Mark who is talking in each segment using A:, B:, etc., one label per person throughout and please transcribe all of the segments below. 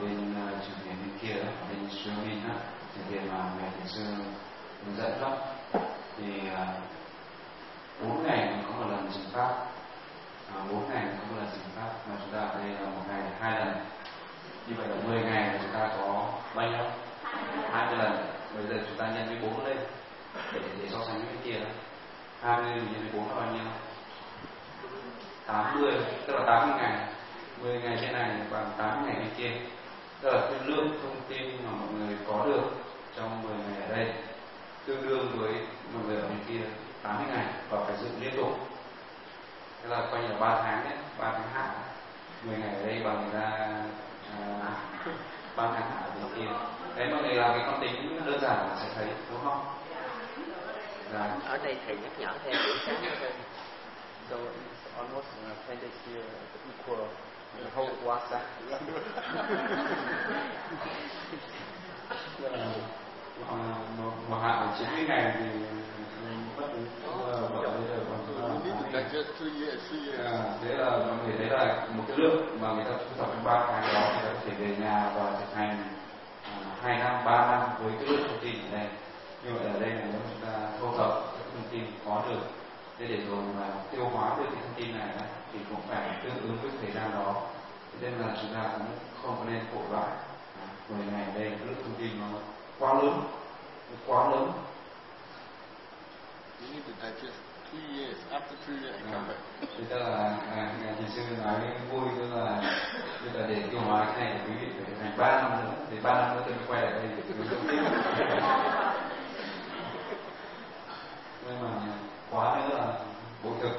A: bên chủ đề bên kia đó, bên streaming đó, thì mà ngày thiền sư hướng dẫn đó, thì 4 ngày mình có một lần trình pháp, 4 ngày mình có một lần trình pháp, mà chúng ta ở đây là một ngày 2 lần. Như vậy là 10 ngày là chúng ta có bao nhiêu? 20 lần. Bây giờ chúng ta nhân với 4 lên để so sánh với cái kia đó. 20 nhân với 4 là bao nhiêu? 80, tức là 80 ngày. 10 ngày trên này bằng 80 ngày bên kia. Tức là cái lượng thông tin mà mọi người có được trong 10 ngày ở đây tương đương với mọi người ở bên kia 80 ngày và phải dựng liên tục. Thế là coi như là 3 tháng đấy, 3 tháng hạ. 10 ngày ở đây bằng người ta 3 tháng hạ ở bên kia. Đấy, mọi người làm cái con tính đơn giản là sẽ thấy, đúng không? Dạ.
B: Ở đây thầy nhắc nhở thêm buổi sáng nữa thôi. So it's almost 10 days here equal the whole Wasa.
A: Một hạ 90 ngày thì mất đến thế là mọi người thấy là một cái lượng mà người ta thu thập trong 3 tháng đó người ta có thể về nhà và thực hành 2 năm, 3 năm với cái lượng thông tin ở đây. Như vậy ở đây là nếu chúng ta thu thập các thông tin có được để rồi mà tiêu hóa được cái thông tin này thì cũng phải tương ứng với thời gian đó. Thế nên là chúng ta cũng không có nên vội vã. 10 ngày ở đây cái lượng thông tin nó quá lớn.
C: You need to digest 3 years. After 3 years, I come back.
A: Tức là ngày thiền sư nói vui, tức là để tiêu hóa cái này quý vị phải thực hành 3 năm nữa, thì 3 năm nữa tôi mới quay lại đây để tôi thông tin. Nhưng mà quá nữa là bổ thực.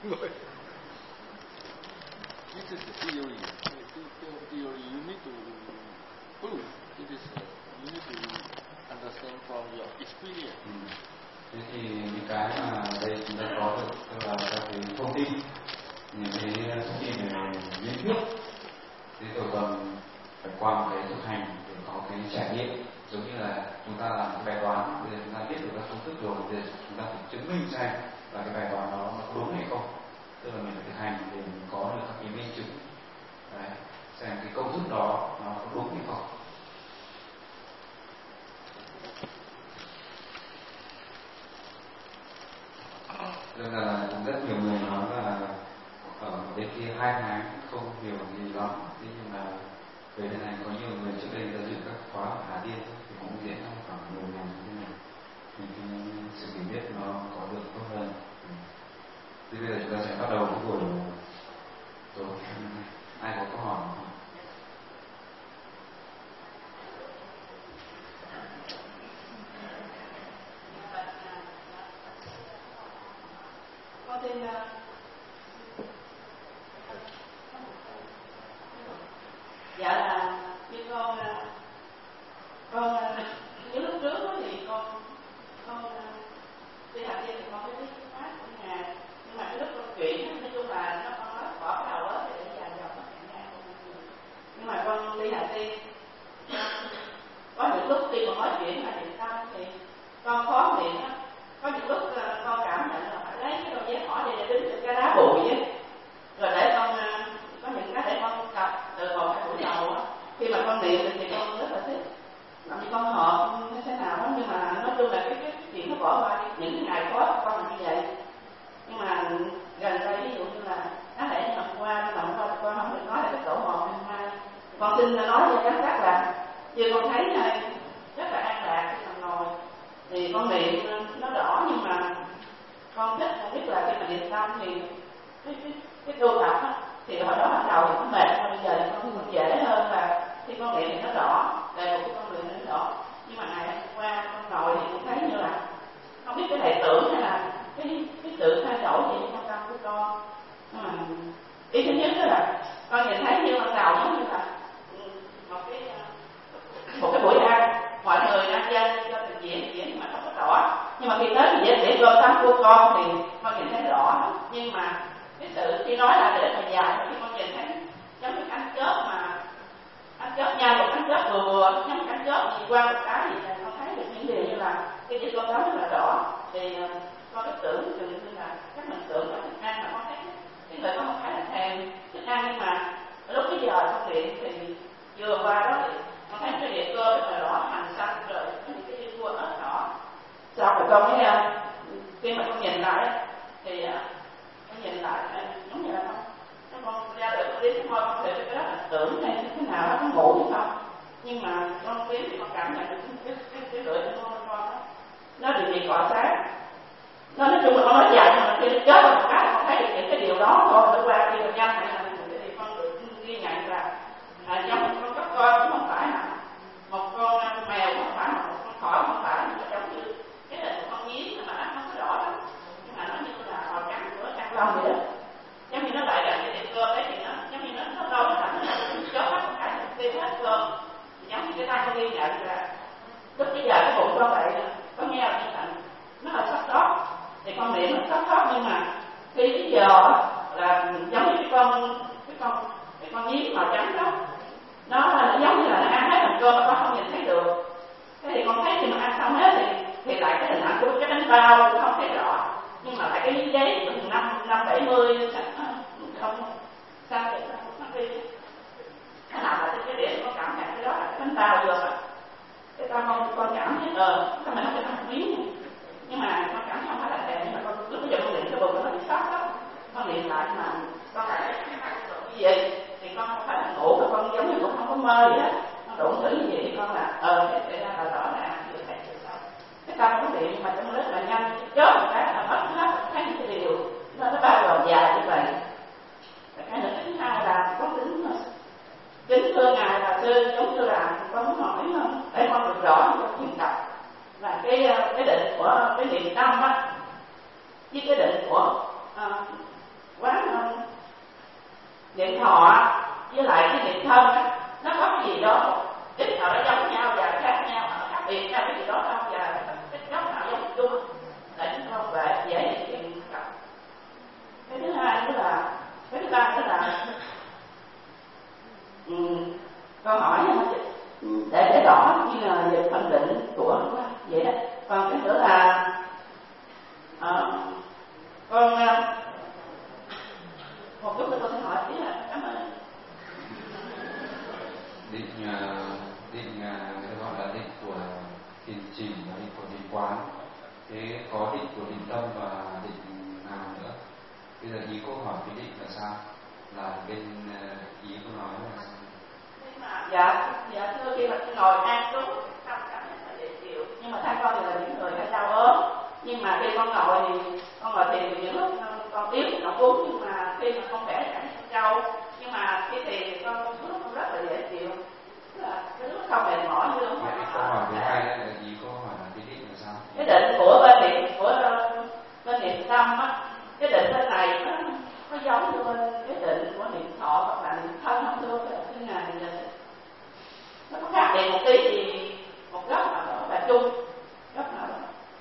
C: This is the theory. Theory you need to prove. It is you need to understand from your experience.
A: Thế thì những cái mà đây chúng ta có được tức là các cái thông tin, những cái thông tin về lý thuyết, thế rồi còn phải qua một cái thực hành để có cái trải nghiệm, giống như là chúng ta làm cái bài toán, bây giờ chúng ta biết được các công thức rồi, bây giờ chúng ta phải chứng minh xem là cái bài toán đó nó có đúng hay không, tức là mình phải thực hành để mình có được các cái minh chứng, đấy, xem cái công thức đó nó có đúng hay không. Nên là rất nhiều người nói là ở bên kia 2 tháng không hiểu gì lắm, thế nhưng mà về thế này có nhiều người trước đây đã dự các khóa ở Hà Tiên thì cũng diễn ra khoảng 10 ngày như thế này, thì cái sự hiểu biết nó có được tốt hơn. Thì bây giờ chúng ta sẽ bắt đầu cái buổi tối. Ai có câu hỏi không?
D: Con xin dạ là như con những lúc trước đó thì con đi học thì con mới biết cái pháp của Ngài, nhưng mà cái lúc con chuyển nói chung là nó con nói bỏ cái đầu đó để dài dòng nó thành ra con. Nhưng mà con đi học đi có những lúc khi con nói chuyện mà thiền tâm thì con khó miệng á, có những lúc con cảm nhận là phải lấy cái đôi dép hỏi để đứng trên cái đá bụi ấy, rồi để con có những cái để con tập từ một cái buổi đầu á, khi mà con niệm thì con rất là thích, làm như con hợp như thế nào đó, nhưng mà nói chung là cái chuyện nó bỏ qua đi. Những ngày có con là như vậy, nhưng mà gần đây ví dụ như là đáng lẽ như hôm qua con không được nói là cái tổ mòn hôm nay, con xin nói cho giám đốc là như con thấy rất là an lạc khi mà ngồi thì con niệm nó rõ, nhưng mà con thích là biết là khi mà niệm xong thì cái tu tập á, thì hồi đó bắt đầu thì cũng mệt, bây giờ con dễ hơn là khi con niệm thì nó rõ, đề mục của con niệm nó rõ. Nhưng mà ngày hôm qua con ngồi thì cũng thấy như là không biết cái này tưởng hay là cái sự thay đổi gì trong tâm của con. Ý thứ nhất là con nhìn thấy như ban đầu giống như là một cái buổi ăn, mọi người ăn dân cho trình diễn mà không có rõ, nhưng mà khi tới diễn cơm tắm của con thì con nhìn thấy rõ. Nhưng mà cái sự khi nói là để mà dài, khi con nhìn thấy giống như ánh chớp mà ánh chớp nhanh, một ánh chớp vừa giống ánh chớp nhìn qua một cái thì con thấy được những điều như là cái diễn cơm tắm rất là rõ. Thì con cứ tưởng chừng như là các mình tưởng là thức ăn, mà con thấy cái người có một cái là thèm thức ăn, nhưng mà lúc cái giờ con niệm thì vừa qua đó thì con thấy cái địa cơ rất là rõ, hành xanh rồi những cái cua ớt đỏ. Sau rồi con mới khi mà con nhìn lại thì con nhìn lại giống như là con ra được con đến thôi, con thấy cái đó là tưởng hay cái nào đó nó ngủ hay không, nhưng mà con tiến thì con cảm nhận được cái lưỡi của con đó nó bị cọ sát. Nó nói chung là con nói dài nhưng mà khi nó chết một cái là con thấy được những cái điều đó thôi. Nó qua khi mà nhanh hay là thì con được ghi nhận là giống con các con cũng không phải là một con mèo, cũng không phải là một con thỏ, không phải, nhưng mà giống như cái là một con nhím mà nó không có rõ lắm, nhưng mà nó như là màu trắng của trăng lông vậy đó. Giống như nó lại gần cái điện cơ đấy thì nó giống như nó đâu nó thành nó chó hết một cái tim hết cơ. Giống như cái tay con ghi nhận là lúc bây giờ cái bụng con vậy có nghe là nó là sắp sót thì con niệm nó sắp sót, nhưng mà khi cái giờ là giống như cái con nhím màu trắng đó, nó giống như là nó ăn hết phần cơm mà con không nhìn thấy được. Thế thì con thấy khi mà ăn xong hết thì lại cái hình ảnh của cái bánh bao không thấy rõ, nhưng mà lại cái miếng giấy từ 570 không sao vậy nó đi nó nằm ở trên cái đĩa, con cảm nhận cái đó là cái bánh bao vừa mà cái con cảm thấy cái mình không có miếng, nhưng mà con cảm thấy không phải là thèm, nhưng mà con lúc bây giờ con niệm cái bụng nó bị sót đó, con niệm lại mà con lại cái gì thì con không phải là ngủ mà con giống như cũng không có mơ vậy đó, con đụng thử như vậy thì con là cái ra là rõ ràng vừa thấy vừa sau cái tâm có niệm mà trong rất là nhanh, chớp một cái là mất hết thấy những cái điều nó bao gồm dài như vậy. Cái nữa thứ hai là có kính thưa ngài là sư, giống như là con muốn hỏi để con được rõ trong thiền tập là cái định của cái niệm tâm á với cái định của quán niệm thọ với lại cái niệm thân á, nó có cái gì đó cái nào nó giống nhau và khác nhau, khác biệt nhau cái gì đó không, và cái góc nào giống chung để chúng con về dễ thiền tập. Cái thứ hai nữa là cái thứ ba nữa là câu hỏi để rõ như là về phân định của vậy đó. Còn cái nữa là con một chút nữa con sẽ hỏi tí là cảm ơn.
A: Định gọi là định của thiền chỉ và định của thiền quán. Thế có định của định tâm và định nào nữa? Bây giờ ý cô hỏi cái định là sao? Là bên ý cô nói là sao?
D: Dạ thưa, khi mà ngồi ăn đúng tâm cảm nhận là dễ chịu, nhưng mà theo con thì là những người hay đau ốm, nhưng mà khi con ngồi thì những lúc con yếu thì nó cúng, nhưng mà khi mà con khỏe cảm thấy trâu, nhưng mà khi thì con lúc rất là dễ chịu, tức là cái lúc không mệt mỏi như không phải.
A: Câu hỏi thứ hai là ý cô hỏi là cái định là sao?
D: Cái định của bên niệm tâm á, cái định bên này nó giống như bên cái định của niệm thọ hoặc là niệm thân không thưa cái ngày nó có khác biệt một tí thì một góc nào đó là chung, góc nào đó.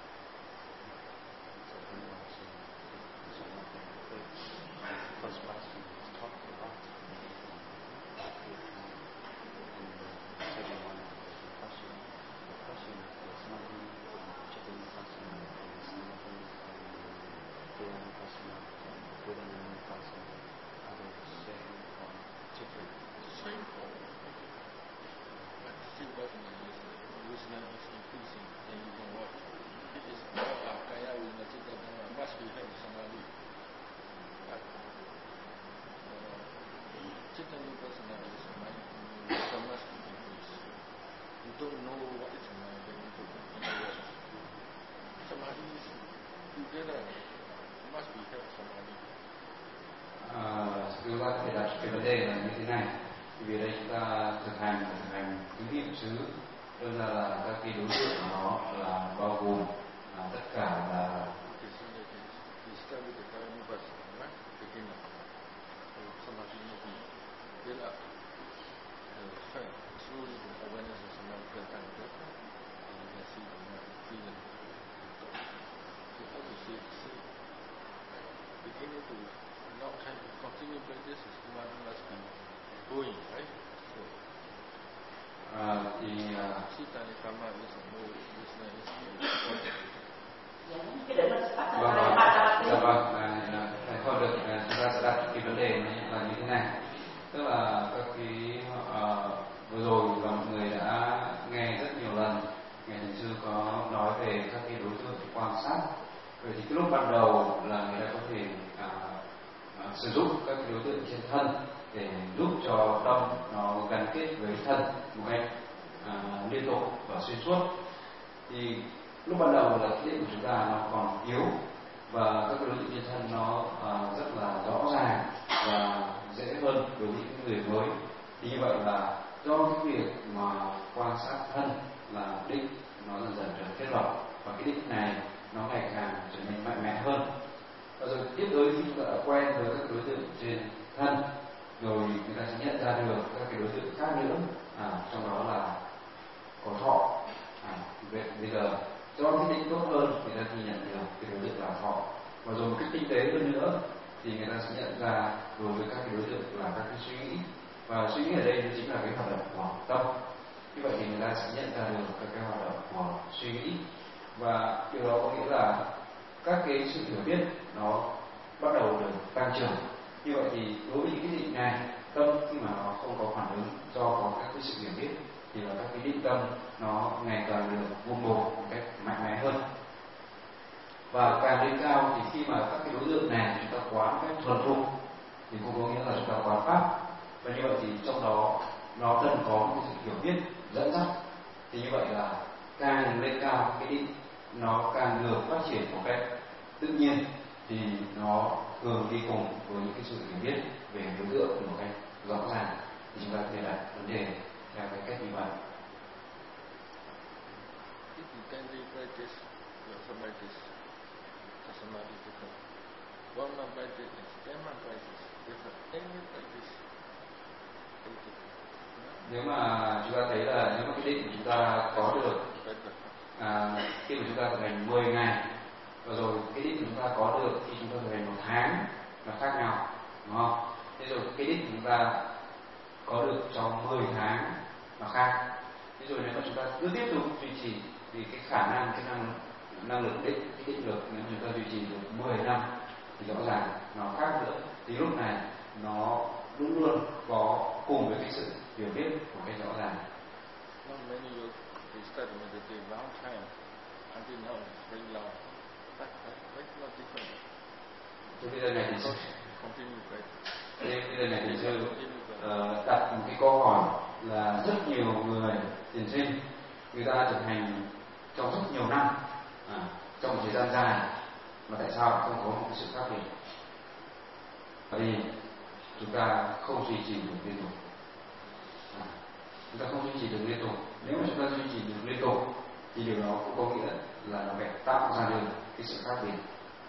A: Chúng ta có thể đặt cái vấn đề là như thế này. Vì đây chúng ta thực hành tứ niệm xứ, đơn ra là các cái đối tượng của nó là bao gồm tất cả là không được. Chúng ta sẽ đặt cái vấn đề là như thế này, tức là các cái vừa rồi và mọi người đã nghe rất nhiều lần ngài thiền sư có nói về các cái đối tượng quan sát. Vậy thì cái lúc ban đầu là người ta có thể sử dụng các cái đối tượng trên thân để giúp cho tâm nó gắn kết với thân một cách liên tục và xuyên suốt. Thì lúc ban đầu là cái định của chúng ta nó còn yếu và các cái đối tượng trên thân nó rất là rõ ràng và dễ hơn đối với những người mới. Thì như vậy là do cái việc mà quan sát thân là định nó dần dần trở nên kết lập, và cái định này nó ngày càng trở nên mạnh mẽ hơn. Và rồi tiếp tới khi chúng ta đã quen với các đối tượng trên thân rồi, người ta sẽ nhận ra được các cái đối tượng khác nữa, trong đó là có thọ. Bây giờ do cái định tốt hơn, người ta thì nhận được cái đối tượng là thọ, và rồi một cách tinh tế hơn nữa thì người ta sẽ nhận ra đối với các cái đối tượng là các cái suy nghĩ, và suy nghĩ ở đây chính là cái hoạt động của tâm. Như vậy thì người ta sẽ nhận ra được các cái hoạt động của suy nghĩ, và điều đó có nghĩa là các cái sự hiểu biết nó bắt đầu được tăng trưởng. Như vậy thì đối với những cái định này, tâm khi mà nó không có phản ứng do có các cái sự hiểu biết thì là các cái định tâm nó ngày càng được vun bồi một cách mạnh mẽ hơn. Và càng lên cao thì khi mà các cái đối tượng này chúng ta quán một cách thuần thục thì cũng có nghĩa là chúng ta quán pháp, và như vậy thì trong đó nó cần có một cái sự hiểu biết dẫn dắt. Thì như vậy là càng lên cao cái định nó càng được phát triển một cách tự nhiên, thì nó thường đi cùng với những cái sự hiểu biết về đối tượng một cách rõ ràng. Thì chúng ta có thể đặt vấn đề theo cái cách như vậy.
C: If you can practice your samadhi different. One man practice is 10 man practice. Different. Any practice.
A: Nếu mà chúng ta thấy là nếu mà cái định của chúng ta có được khi mà chúng ta thực hành 10 ngày, và rồi cái định của chúng ta có được khi chúng ta thực hành 1 tháng là khác nhau, đúng không? Thế rồi cái định của chúng ta có được trong 10 tháng là khác. Thế rồi nếu mà chúng ta cứ tiếp tục duy trì thì cái khả năng, cái năng lực định, cái định lực nếu chúng ta duy trì được 10 năm thì rõ ràng nó khác nữa. Thì lúc này nó luôn luôn có cùng với cái sự hiểu biết một cách rõ ràng.
C: Not many you start meditate long time until now it's very long. That's not different.
A: Thế bây giờ này thì
C: Continue practice.
A: bây giờ này thì sư đặt một cái câu hỏi là rất nhiều người thiền sinh người ta thực hành trong rất nhiều năm, trong một thời gian dài, mà tại sao không có một sự khác biệt? Bởi vì chúng ta không duy trì được liên tục. Chúng ta không duy trì được liên tục. Nếu mà chúng ta duy trì được liên tục thì điều đó cũng có nghĩa là nó phải tạo ra được cái sự khác biệt.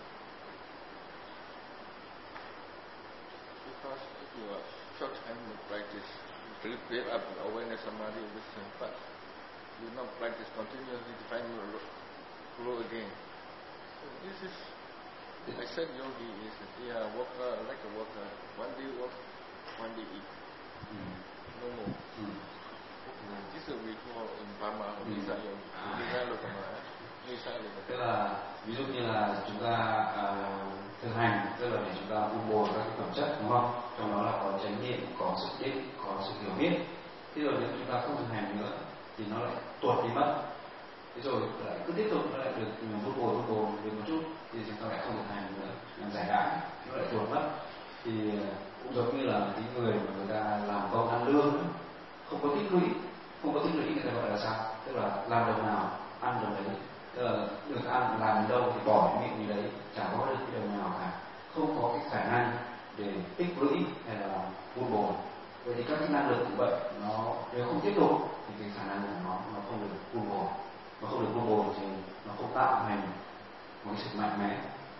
C: Because if you are short time you practice, you create up awareness samadhi with but you not practice continuously to find grow again. So this is, I said yogi is a worker, like a worker. One day work, one day eat. No more. This is we call in Burma Nisa yogi. Nisa Lokama. Nisa Lokama.
A: Tức là ví dụ như là chúng ta thực hành, tức là để chúng ta vun bồi các cái phẩm chất, đúng không? Trong đó là có chánh niệm, có sự định, có sự hiểu biết. Thế rồi nếu chúng ta không thực hành nữa thì nó lại tuột đi mất. Thế rồi lại cứ tiếp tục nó lại được vun bồi được một chút thì chúng ta lại không thực hành nữa, làm giải đãi, nó lại tuột mất. Thì cũng giống như là cái người mà người ta làm công ăn lương nữa, không có tích lũy người ta gọi là sao? Tức là làm đồng nào ăn đồng đấy. Tức là được ăn làm đến đâu thì bỏ cái miệng gì đấy, chả có được cái đồng nào cả, không có cái khả năng để tích lũy hay là vun bồi. Vậy thì các cái năng lực cũng vậy, nó nếu không tiếp tục thì cái khả năng của nó không được vun bồi, nó không được vun bồi thì nó không tạo thành một cái sự mạnh mẽ.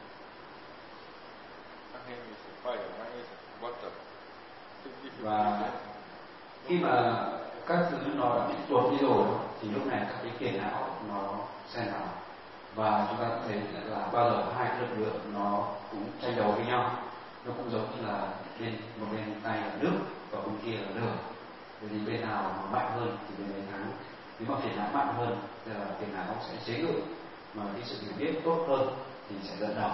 A: Và khi mà các thứ nó đã bị tuột đi rồi thì lúc này các cái phiền não nó xen vào, và chúng ta cũng thấy là bao giờ hai cái lực lượng nó cũng tranh đấu với nhau. Nó cũng giống như là một bên tay là nước và bên kia là lửa. Bởi vì bên nào nó mạnh hơn thì bên đấy thắng. Nếu mà phiền não mạnh hơn thì là phiền não sẽ chế ngự, mà cái sự hiểu biết tốt hơn thì sẽ dẫn đầu.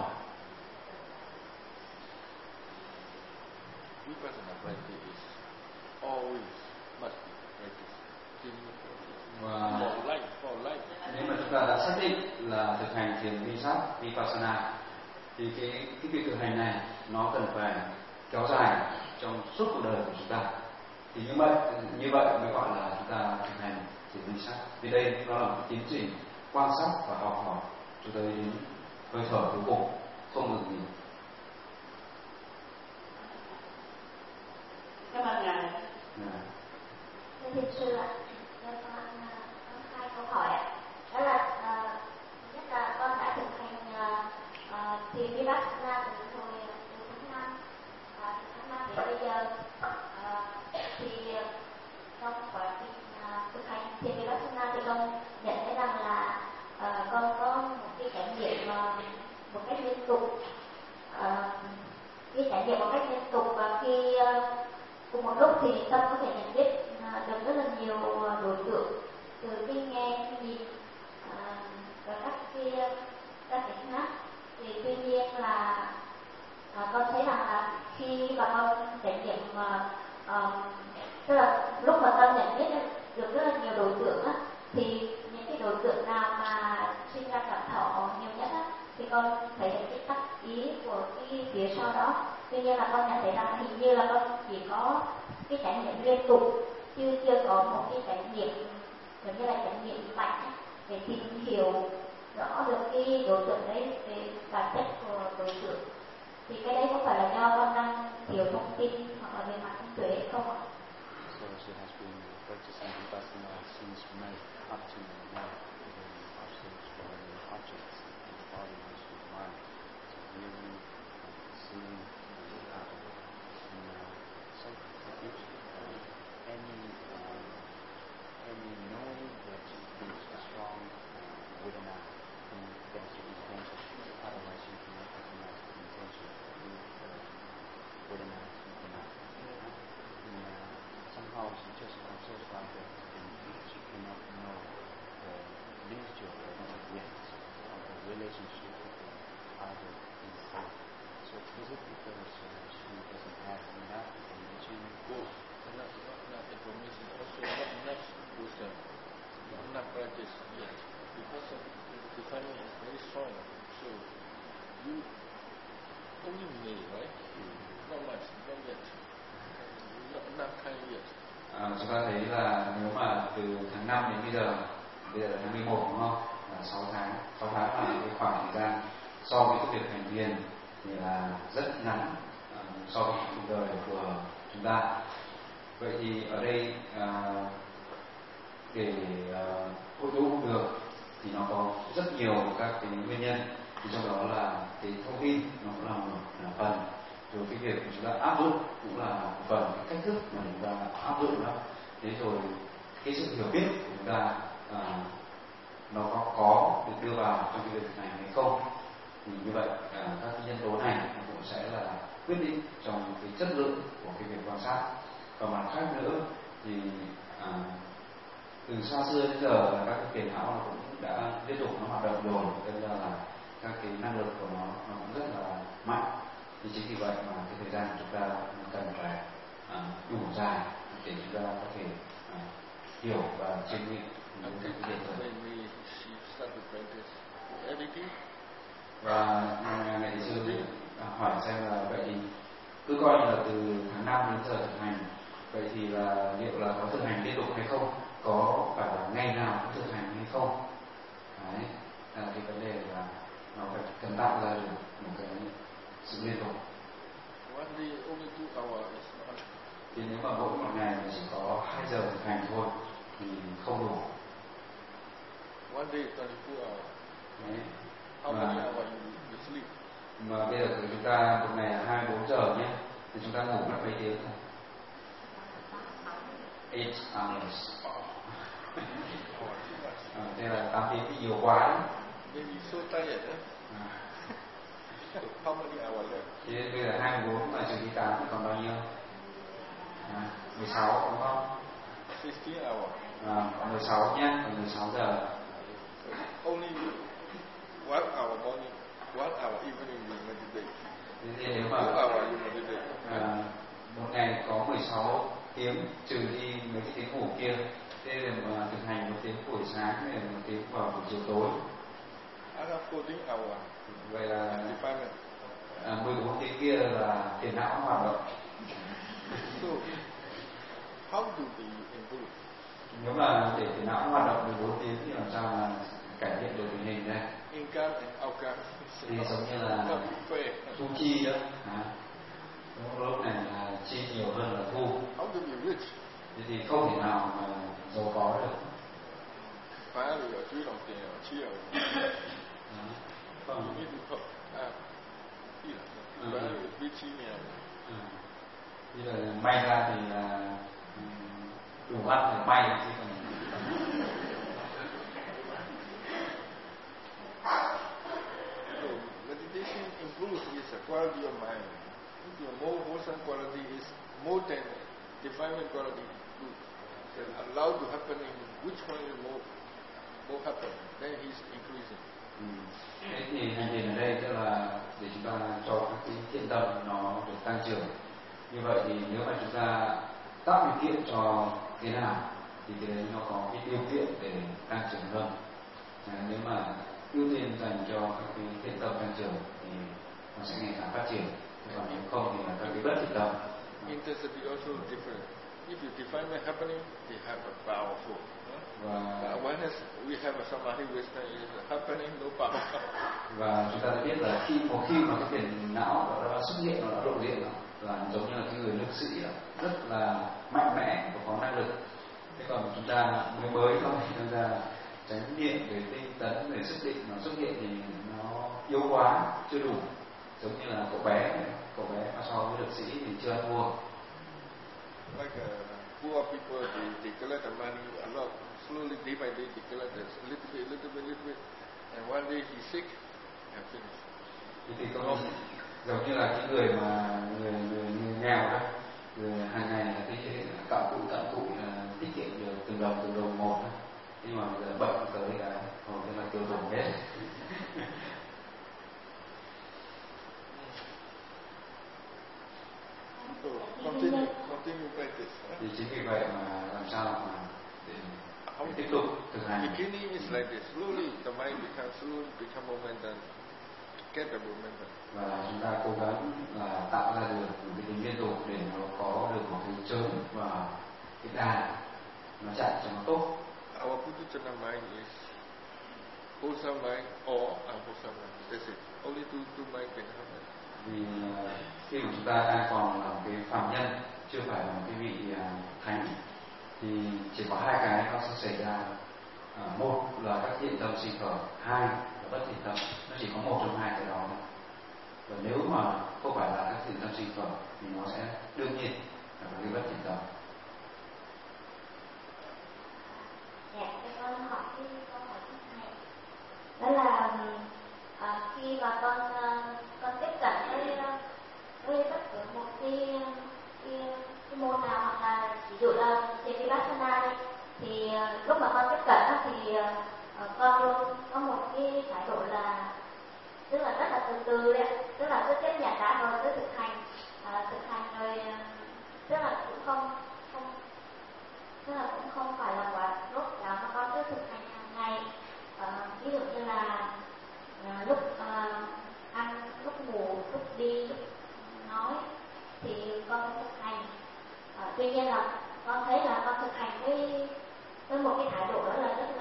C: Vipassana practice is always must be practice.
A: Và
C: For life.
A: nếu mà chúng ta đã xác định là thực hành thiền vi sát vipassana thì cái việc thực hành này nó cần phải kéo dài trong suốt cuộc đời của chúng ta. Thì như vậy mới gọi là chúng ta thực hành thiền vi sát. Vì đây nó là một tiến trình quan sát và học hỏi cho tới đến hơi thở cuối cùng, không ngừng nghỉ.
D: Cảm ơn ngài.
E: Thưa thiền sư ạ, con hai câu hỏi ạ. Đó là nhất là con đã thực hành thiền vipassana từ tháng 5, đến bây giờ. Thì trong quá trình thực hành thiền vipassana thì con nhận thấy rằng là con có một cái trải nghiệm một cách liên tục, và khi cùng một lúc thì tâm có thể nhận biết được rất là nhiều đối tượng từ cái nghe, cái nhìn và các cái khác. Thì tuy nhiên là con thấy rằng là khi mà con trải nghiệm tức là lúc mà tâm nhận biết được rất là nhiều đối tượng á, thì những cái đối tượng nào mà sinh ra cảm thọ nhiều nhất á, thì con thấy được cái tác ý của cái phía sau đó. Tuy nhiên là con nhận thấy rằng hình như là con chỉ có cái trải nghiệm liên tục, chưa có một cái trải nghiệm giống như là trải nghiệm mạnh để tìm hiểu rõ được cái đối tượng đấy, về bản chất của đối tượng. Thì cái đấy có phải là do con đang thiếu thông tin hoặc là về mặt thông tuệ không ạ?
B: So she has been practicing vipassana since May up to now, also exploring objects in the body and the mind, so hearing, seeing, so any knowing that is a strong vedana, and that's the intention. Otherwise, you cannot recognize the intention with vedana. Somehow she just satisfied that she cannot know the nature yet of the relationship with the other inside. So is it because she doesn't have enough information?
C: Not information, also not enough wisdom, not enough practice yet. Because the timing is very strong, so you only may, right? Not much, not yet. Not enough time yet.
A: Chúng ta thấy là nếu mà từ tháng 5 đến bây giờ là tháng 11 đúng không? Là 6 tháng là cái khoảng thời gian so với cái việc hành thiền thì là rất ngắn so với cuộc đời của chúng ta. Vậy thì ở đây để hội tụ được thì nó có rất nhiều các cái nguyên nhân, thì trong đó là cái thông tin nó cũng là một phần, rồi cái việc của chúng ta áp dụng cũng là một phần, cái cách thức mà chúng ta áp dụng đó, thế rồi cái sự hiểu biết của chúng ta nó có được đưa vào trong cái việc này hay không. Thì như vậy các cái nhân tố này nó cũng sẽ là quyết định trong cái chất lượng của cái việc quan sát. Và mặt khác nữa thì từ xa xưa đến giờ là các cái phiền não nó cũng đã liên tục nó hoạt động rồi, nên là các cái năng lực của nó cũng rất là mạnh. Thì chính vì vậy mà cái thời gian của chúng ta cần phải đủ dài để chúng ta có thể hiểu và chiêm nghiệm những cái hiện tượng. Và ngài thầy sư hỏi xem là vậy thì cứ coi như là từ tháng 5 đến giờ thực hành, vậy thì là liệu là có thực hành liên tục hay không, có phải là ngày nào cũng thực hành hay không. Đấy là cái vấn đề là nó phải cần tạo ra được một cái sự liên tục. Thì nếu mà mỗi một ngày chỉ có 2 giờ thực hành thôi thì không đủ.
C: One day 24 hours.
A: Đấy.
C: How many hours you sleep?
A: Mà bây giờ chúng ta một ngày là 24 giờ nhé, thì chúng ta ngủ mất mấy tiếng thôi? 8 hours. Thế là 8 tiếng thì nhiều quá đấy.
C: Maybe so tired, So how many hours left?
A: Thế bây giờ 24 mà trừ đi 8 thì còn bao nhiêu? 16 đúng không?
C: 16 hours.
A: Còn 16 nhé, còn 16 giờ.
C: Only 1 hour morning, 1 hour evening you meditate.
A: Thế thì nếu mà
C: 2 hours you meditate.
A: một ngày có 16 tiếng, trừ đi mấy cái tiếng ngủ kia. Thế là thực hành một tiếng buổi sáng hay một tiếng vào buổi chiều tối.
C: Another 14 hours.
A: Vậy là
C: Defilement.
A: 14 tiếng kia là phiền não hoạt động.
C: So, how do we improve?
A: Nếu mà để phiền não hoạt động 14 tiếng thì làm sao mà cải thiện được tình hình đây?
C: Income and outcome.
A: Thì giống như là thu chi đó. Lúc này là chi nhiều hơn là thu.
C: How do we rich?
A: Thì không thể nào mà giàu có được.
C: Phá rồi chú đồng tiền rồi chi rồi. Không. Biết được không? Phá rồi biết chi nghèo.
A: Bây giờ may ra thì là đủ ăn thì may chứ còn.
C: So meditation improves the quality of mind. If your more wholesome quality is more than defilement quality, then allow to happening. Which one is more happen? Then he's increasing.
A: Thế thì hành trình ở đây tức là để chúng ta cho các cái thiện tâm nó được tăng trưởng. Như vậy thì nếu mà chúng ta tạo điều kiện cho cái nào thì cái đấy nó có cái điều kiện để tăng trưởng hơn. Nếu mà ưu tiên dành cho các cái thiện tâm tăng trưởng thì nó sẽ ngày càng phát triển. Còn nếu không thì là các cái bất thiện tâm.
C: Intensity also different. If you define the happening, they have a powerful. Awareness, we have a samadhi wisdom is happening, no power.
A: Và chúng ta đã biết là một khi mà cái phiền não nó đã xuất hiện, nó đã lộ diện rồi, là giống như là cái người lực sĩ rất là mạnh mẽ và có năng lực. Thế còn chúng ta mới thôi, chúng ta chánh niệm về tinh tấn về sức định nó xuất hiện thì nó yếu quá, chưa đủ. Giống như là cậu bé mà so với lực sĩ thì chưa ăn thua.
C: Like poor people, they collect the money a lot, slowly day by day they collect a little bit, and one day he's sick and finished.
A: Thì có giống như là cái người mà người nghèo đó, người hàng ngày là cái cặm cụi tiết kiệm được từng đồng một đó. Nhưng mà bây giờ bệnh tới là hầu như là tiêu dùng hết.
C: So continue practice.
A: Thì chính vì vậy mà làm sao mà để tiếp tục thực hành.
C: Beginning is like this. Slowly the mind become momentum. Get the momentum.
A: Và chúng ta cố gắng là tạo ra được một cái tính liên tục để nó có được một cái chớm và cái đà nó chạy cho nó tốt.
C: Our Puduchana mind is wholesome mind or unwholesome mind. That's it. Only two mind can happen.
A: Vì khi mà chúng ta đang còn là một cái phàm nhân, chưa phải là một cái vị thánh, thì chỉ có hai cái nó sẽ xảy ra. Một là các thiện tâm sinh khởi, hai là bất thiện tâm. Nó chỉ có một trong hai cái đó. Và nếu mà không phải là các thiện tâm sinh khởi thì nó sẽ đương nhiên là một cái bất thiện tâm.
E: Dạ, con hỏi cái câu hỏi thứ hai. Đó là khi mà con tiếp cận với bất cứ một cái môn nào, hoặc là ví dụ là trên Vipassana đi, thì lúc mà con tiếp cận thì con luôn có một cái thái độ là tức là rất là từ từ đấy, tức là cứ chấp nhận đã rồi cứ thực hành rồi, tức là cũng không phải là quá rốt ráo, mà con cứ thực hành hàng ngày. Ví dụ như là lúc ăn, lúc ngủ, lúc đi, lúc nói thì con cũng thực hành. Tuy nhiên là con thấy là con thực hành với một cái thái độ đó là rất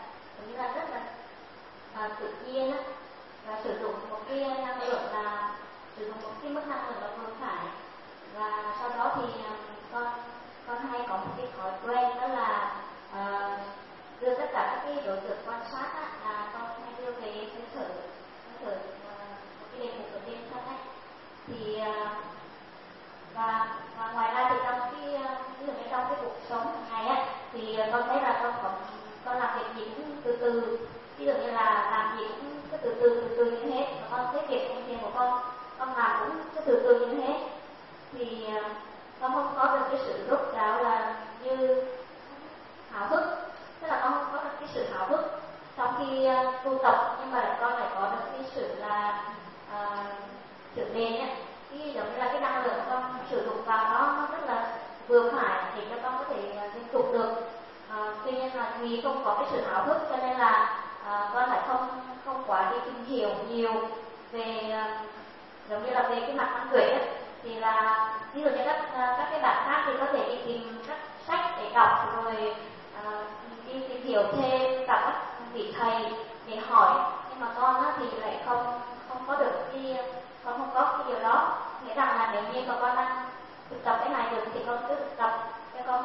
E: là tự nhiên á, và sử dụng một cái năng lượng là sử dụng một cái mức năng lượng là vừa phải. Và sau đó thì con hay có một cái thói quen đó là đưa tất cả các cái đối tượng quan sát á, là con hay đưa về hơi thở một cái đề mục ở trên thân ấy. Thì và ngoài ra thì trong ví dụ như trong cái cuộc sống hàng ngày á, thì con thấy là con làm việc gì cũng từ từ, ví dụ như là làm gì cũng cứ từ từ như thế, và con thấy việc công việc của con làm cũng cứ từ từ như thế, thì con không có được cái sự rốt ráo là như háo hức, tức là con không có được cái sự háo hức trong khi tu tập, nhưng mà con lại có được cái sự là sự bền á, cái giống như là cái năng lượng con sử dụng vào nó rất là vừa phải, phục được. Tuy nhiên là vì không có cái sự háo hức cho nên là con lại không quá đi tìm hiểu nhiều về giống như là về cái mặt năng tuệ ấy. Thì là ví dụ như các cái bạn khác thì có thể đi tìm các sách để đọc rồi đi tìm hiểu thêm gặp các vị thầy để hỏi, nhưng mà con thì lại không có được con không có cái điều đó. Nghĩa rằng là nếu như mà con đang thực tập cái này được thì con cứ thực tập, chứ con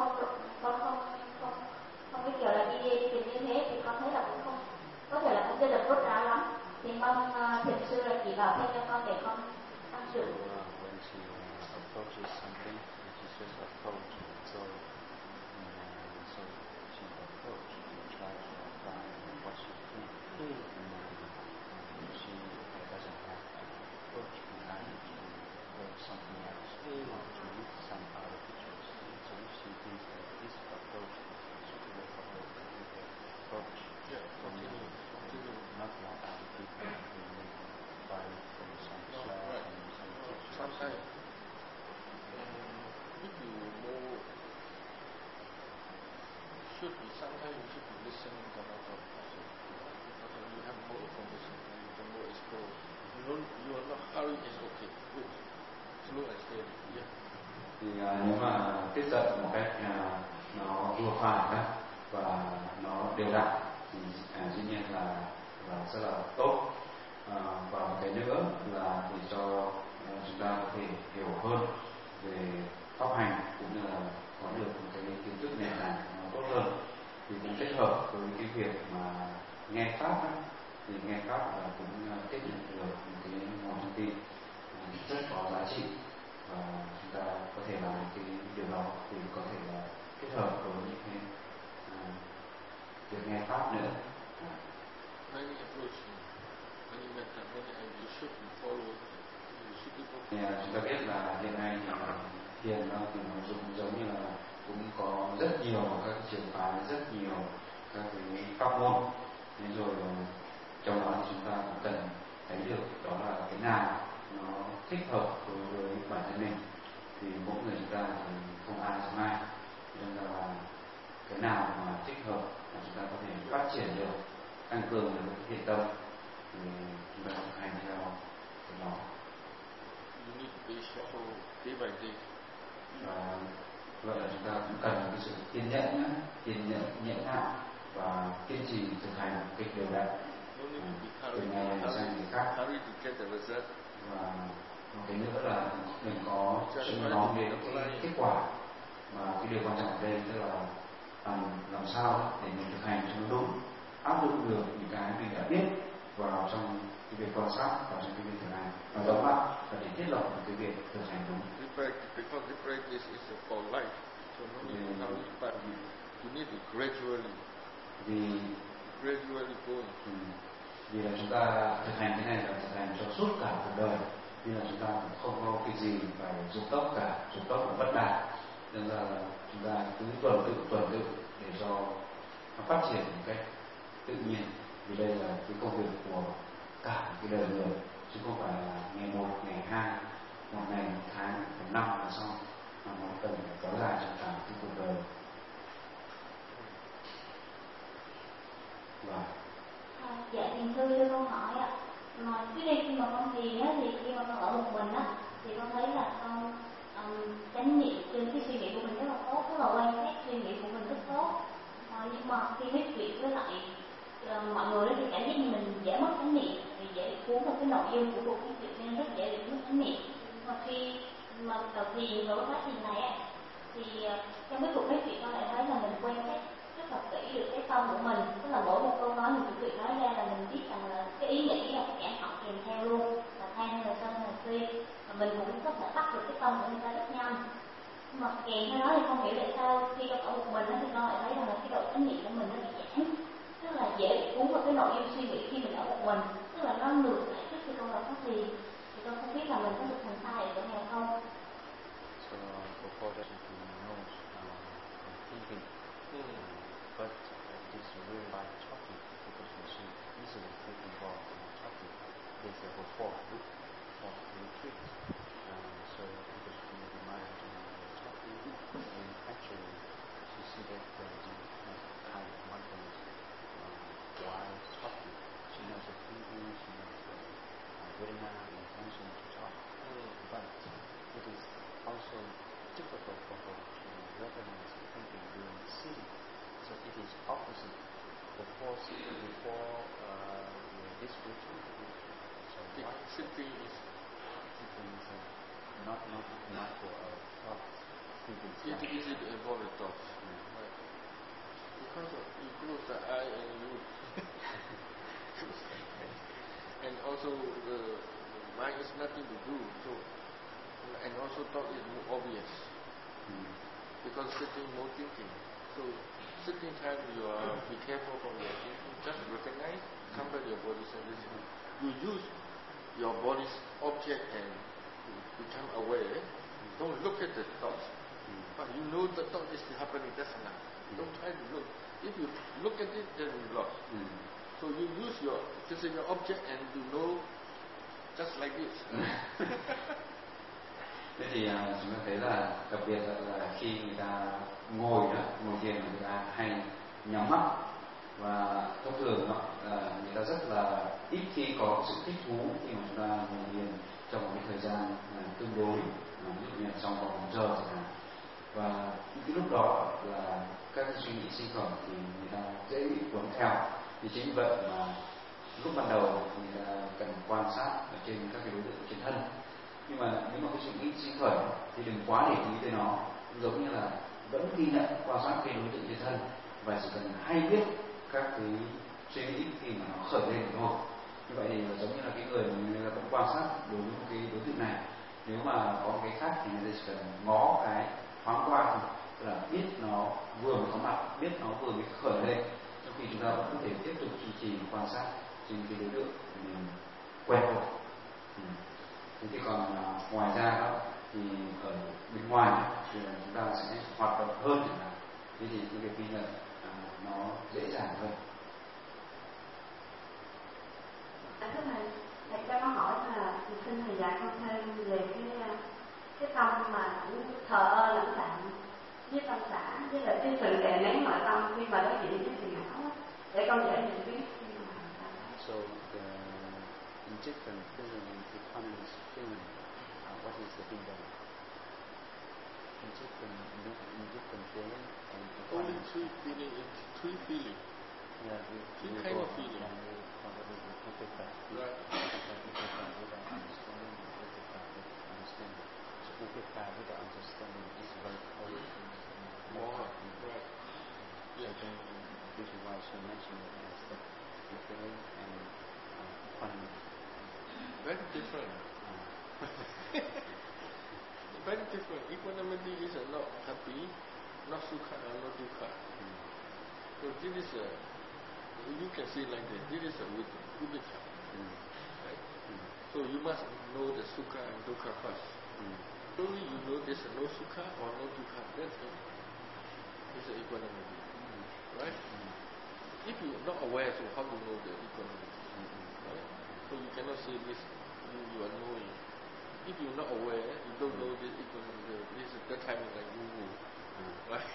E: không cái kiểu là đi tìm như thế thì con thấy là cũng không có thể là cũng chưa được tốt ráo lắm. Thì mong thiền sư là chỉ bảo thêm cho con để con tham dự.
B: When she approaches something, she just approach. So she approach and try to apply what she can. She doesn't have to approach behind to learn something else or to read some other pictures. So if she thinks that this approach is suitable for her, we can approach. Continue. Not like other people who may buy from some shop and some pictures.
C: Sometimes if you know, sometimes you should be listening to another person, because you have more information, you can more exposed. You are not hurry, it's okay. Good. Slow and steady. Yeah.
A: Thì nếu mà tiếp cận một cách nó vừa phải đó và nó đều đặn thì dĩ nhiên là rất là tốt. Và một cái nữa là để cho chúng ta có thể hiểu hơn về pháp hành cũng như là có được một cái kiến thức nền tảng nó tốt hơn, thì cũng kết hợp với cái việc mà nghe pháp đó, thì nghe pháp là cũng tiếp nhận được một cái nguồn thông tin rất có giá trị, và chúng ta có thể làm cái điều đó thì có thể là kết hợp với những cái việc nghe pháp nữa.
C: Many approach, many method, you should follow.
A: Thì chúng ta biết là hiện nay thì thiền nó thì nó giống như là cũng có rất nhiều các trường phái, rất nhiều các cái pháp môn. Thế rồi trong đó thì chúng ta cũng cần thấy được đó là cái nào nó thích hợp đối với bản thân mình. Thì mỗi người chúng ta thì không ai giống ai, nên là cái nào mà thích hợp mà chúng ta có thể phát triển được, tăng cường được cái thiện tâm thì chúng ta thực hành theo cái đó.
C: You need to be careful day by day.
A: Và vậy là chúng ta cũng cần cái sự kiên nhẫn, nhẫn nại và kiên trì thực hành cách đều đặn từ ngày này sang ngày khác.
C: Hurry to get the result.
A: Và một cái nữa là đừng có suy ngẫm về cái kết quả, mà cái điều quan trọng ở đây tức là làm sao để mình thực hành cho nó đúng, áp dụng được những cái mình đã biết vào trong cái việc quan sát, vào trong cái việc thực hành, và giống lại là để thiết lập một cái việc thực hành đúng.
C: Because the practice is for life, so no need to hurry, but you need to gradually going.
A: Vì là chúng ta thực hành cái này là thực hành cho suốt cả cuộc đời, nên là chúng ta cũng không có cái gì phải dục tốc cả, dục tốc là bất đạt, nên là chúng ta cứ tuần tự để cho nó phát triển một cách tự nhiên. Vì đây là cái công việc của cả cái đời người, chứ không phải là ngày 1, ngày 2, một ngày, một tháng, một năm là xong, mà nó cần phải kéo dài trong cả cái cuộc đời.
E: Dạ thiền sư cho con hỏi ạ, mà trước đây khi mà con thiền á, thì khi mà con ở một mình á, thì con thấy là con chánh niệm trên cái suy nghĩ của mình rất là tốt, tức là quan sát suy nghĩ của mình rất tốt. Nhưng mà khi nói chuyện với lại mọi người thì cảm giác như mình dễ mất chánh niệm, vì dễ bị cuốn vào cái nội dung của cuộc nói chuyện nên rất dễ bị mất chánh niệm. Mà khi mà đầu thiền vào quá trình này á, thì trong cái cuộc nói chuyện con lại thấy là mình quan sát rất là kỹ được cái tâm của mình, tức là mỗi một câu nói mình chuẩn bị nói ra là mình biết rằng là cái ý nghĩ là cái cảm nhận kèm theo luôn, là than hay là sân hay là si, và mình cũng có thể bắt được cái tâm của người ta rất nhanh. Nhưng mà kèm theo đó thì không hiểu tại sao khi con ở một mình thì con lại thấy rằng là cái độ chánh niệm của mình nó bị giảm, tức là dễ bị cuốn vào cái nội dung suy nghĩ khi mình ở một mình, tức là nó ngược lại trước khi con vào phát thiền. Thì con không biết là mình có thực hành sai ở chỗ nào không.
B: So before that you know thinking, but it's really by talking, because you so easily get involved in talking. There's a rapport retreat. So because you remind talking, and actually you see that before this routine. So why
C: sitting is
B: not for our thoughts.
C: It's easy to avoid the thoughts. Right. Because you close the eye and you and also the mind is nothing to do. So and also thought is more obvious. Because sitting more thinking. So sitting time you are be careful from your thinking. Just recognize, compare your body sensation. You use your body's object and become aware. Don't look at the thoughts. But you know the thought is happening, that's enough. Don't try to look. If you look at it, then you lost. So you use your physical object and you know just like this.
A: Thế thì chúng ta thấy là đặc biệt là khi người ta ngồi thiền người ta hay nhắm mắt, và thông thường người ta rất là ít khi có sự thích thú khi mà chúng ta ngồi thiền trong một cái thời gian tương đối, ví dụ như trong vòng 1 giờ chẳng hạn. Và cái lúc đó là các suy nghĩ sinh khởi thì người ta dễ bị cuốn theo. Thì chính vậy mà lúc ban đầu người ta cần quan sát ở trên các cái đối tượng trên thân. Nhưng mà nếu mà cái suy nghĩ sinh khởi thì đừng quá để ý tới nó, giống như là vẫn ghi nhận quan sát cái đối tượng trên thân, và chỉ cần hay biết các cái suy nghĩ khi mà nó khởi lên thôi. Như vậy thì giống như là cái người mà người ta vẫn quan sát đối với một cái đối tượng này. Nếu mà có một cái khác thì người ta chỉ cần ngó cái thoáng qua thôi, tức là biết nó vừa mới có mặt, biết nó vừa mới khởi lên, trong khi chúng ta vẫn có thể tiếp tục duy trì quan sát trên cái đối tượng mình quen thuộc. Thế thì còn ngoài ra đó thì ở bên ngoài thì chúng ta sẽ hoạt động hơn chẳng hạn. Thế thì cái việc ghi nhận nó dễ dàng hơn.
F: Thưa thầy cho con hỏi là xin thầy dạy con thêm về cái tâm mà cũng thờ ơ lãnh đạm với tâm xã, với lại cái sự đè nén nội tâm khi mà đối diện với phiền não, để con dễ nhận biết.
B: So in different feeling becomes feeling. What is the kingdom? In different feeling and
C: only three feeling is three feeling.
B: Yeah,
C: three kind of feeling. Right.
B: Upekka with the understanding is very powerful.
C: More. Right. Yeah.
B: This is why she mentioned it as the feeling and equanimity.
C: Very different. Very different. Equanimity is not happy, not sukha, not dukkha. So this is you can see like this. This is a upekka. Right? So you must know the sukha and dukkha first. Only you know there's no sukha or no dukkha, that's it. It's an equanimity. Right? If you are not aware, so how do you know the equanimity? Right? So you cannot say this, you are knowing. If you are not aware, you don't know this equanimity. This is that time is like woo-woo. Right?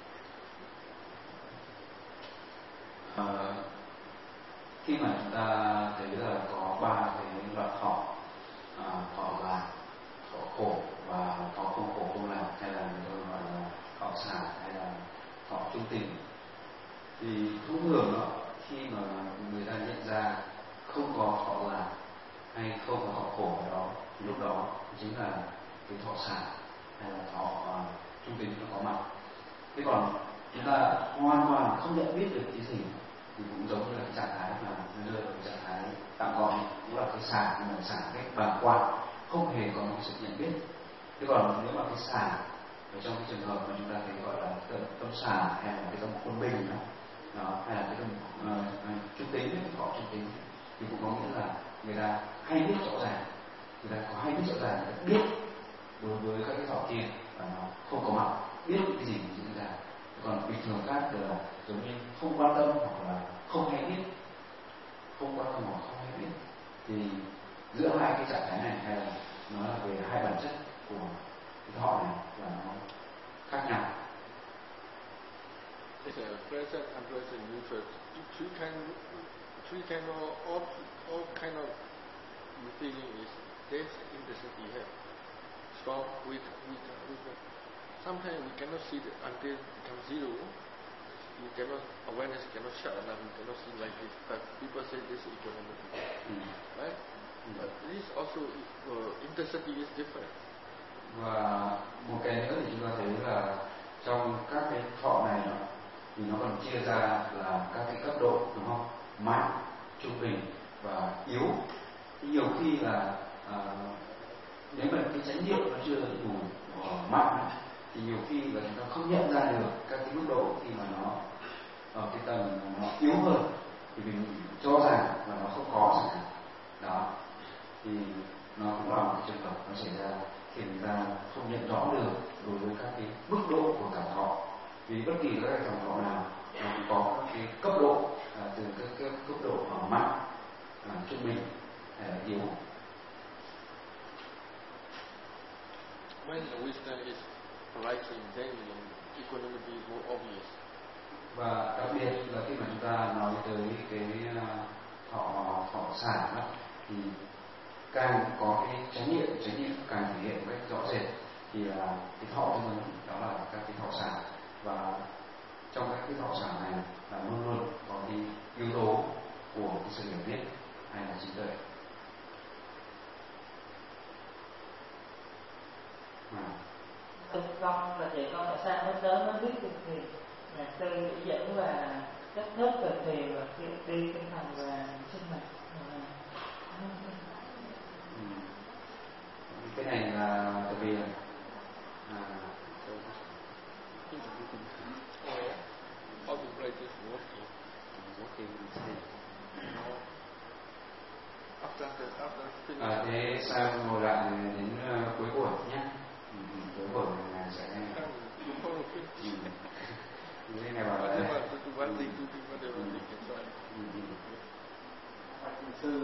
A: Khi mà chúng ta thấy là có 3 cái loại thọ, thọ lạc, thọ khổ và thọ không khổ không lạc, hay là người ta gọi là thọ xả hay là thọ trung tình, thì thông thường đó, khi mà người ta nhận ra không có thọ lạc hay không có thọ khổ ở đó, thì lúc đó chính là cái thọ xả hay là thọ trung tình nó có mặt. Thế còn chúng ta hoàn toàn không nhận biết được cái gì thì cũng giống như là cái trạng thái mà nó rơi vào cái trạng thái tạm gọi, cũng là cái xả, nhưng mà xả cách bàng quang, không hề có một sự nhận biết. Thế còn nếu mà cái xả ở trong cái trường hợp mà chúng ta thấy gọi là tâm xả hay là cái tâm quân bình đó, hay là cái tâm trung tính, cái thọ trung tính, thì cũng có nghĩa là người ta hay biết rõ ràng, người ta có hay biết rõ ràng, người ta biết đối với các cái thọ kia và nó không có mặt, biết cái gì diễn ra. Còn bình thường khác là giống như không quan tâm hoặc là không hay biết, không quan tâm hoặc không hay biết. Thì giữa hai cái trạng thái này, hay là nó là về hai bản chất của cái thọ này là nó khác nhau.
C: It's a present, unpresent, neutral. Three kind of all kind of feeling is this intensity here. Strong, weak. Sometimes we cannot see it until it becomes zero. You cannot, awareness cannot shut enough, we cannot see like this. But people say this is equanimity, right? But this also, intensity is different.
A: Và một cái nữa thì chúng ta thấy là trong các cái thọ này thì nó còn chia ra là các cái cấp độ, đúng không? Mạnh, trung bình và yếu. Thì nhiều khi là nếu mà cái chánh niệm nó chưa đủ mạnh thì nhiều khi là chúng ta không nhận ra được các cái mức độ khi mà nó ở cái tầng nó yếu hơn thì mình cho rằng là nó không có chẳng hạn. Đó thì nó cũng là một cái trường hợp nó xảy ra khi người ta không nhận rõ được đối với các cái mức độ của cảm thọ. Vì bất kỳ các cái cảm thọ nào nó cũng có các cái cấp độ, từ các cấp độ mạnh, trung bình hay là yếu.
C: When the wisdom is arising, then equanimity is more obvious.
A: Và đặc biệt là khi mà chúng ta nói tới cái thọ sản đó, thì càng có cái chánh niệm càng thể hiện một cách rõ rệt thì là cái thọ tương ứng, đó là các cái thọ sản. Và trong các cái thọ sản này là luôn luôn có cái yếu tố của cái sự hiểu biết hay là trí tuệ.
G: Con là chị con tại sao mới tới mới biết được thiền, nhạc sư chỉ dẫn là cách thức về thiền và đi tinh thần và sinh mệnh.
A: Cái này là tại vì
C: How to practice walking instead.
A: Thế sang ngồi lại đến cuối buổi nhé. Cuối buổi này sẽ như này bảo là
H: sư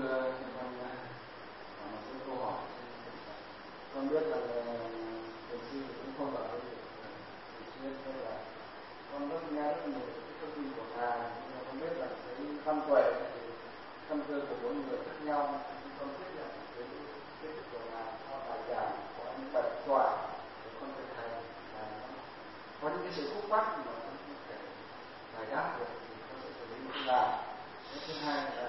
H: câu hỏi. Con biết là thầy sư cũng không bảo thầy sư là con rất nghe rất nhiều thông tin của ngài, nhưng con biết là cái văn tuệ thì tâm cơ của mỗi người khác nhau. Con biết là cái kiến thức của ngài có bài giảng, có những bài tọa để con thực hành, có những cái sự khúc mắc mà con không thể giải đáp được thì con sẽ xử lý như thế nào. Cái thứ hai là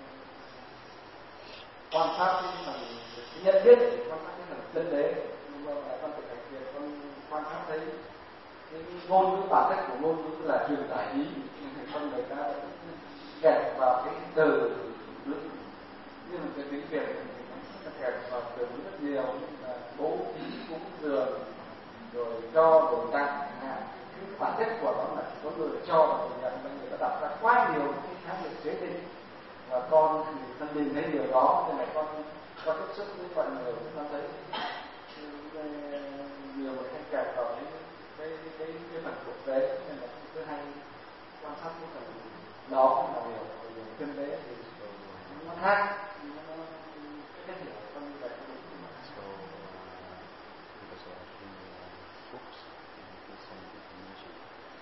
H: quan sát cái phần nhận biết, quan sát cái phần chân đế. Nhưng mà con thực hành thiền con quan sát thấy cái ngôn ngữ, bản chất của ngôn ngữ là truyền tải ý, con người ta kẹt vào cái từ như là cái tiếng Việt thì nó rất là kẹt vào từ rất nhiều, là bố thí, cúng dường, rồi cho, rồi tặng. Cái bản chất của nó là có người cho và người nhận, và người ta đặt ra quá nhiều cái khái niệm chế định. Và con thì con nhìn thấy điều đó, nên là con tiếp xúc với mọi người, con thấy nhiều người hay kẹt vào cái phần thực tế, nên là cứ hay quan sát cái phần đó là điều chân tế thì nó khác, nó cái hiểu con như vậy nó đúng mà.
B: Books and some information,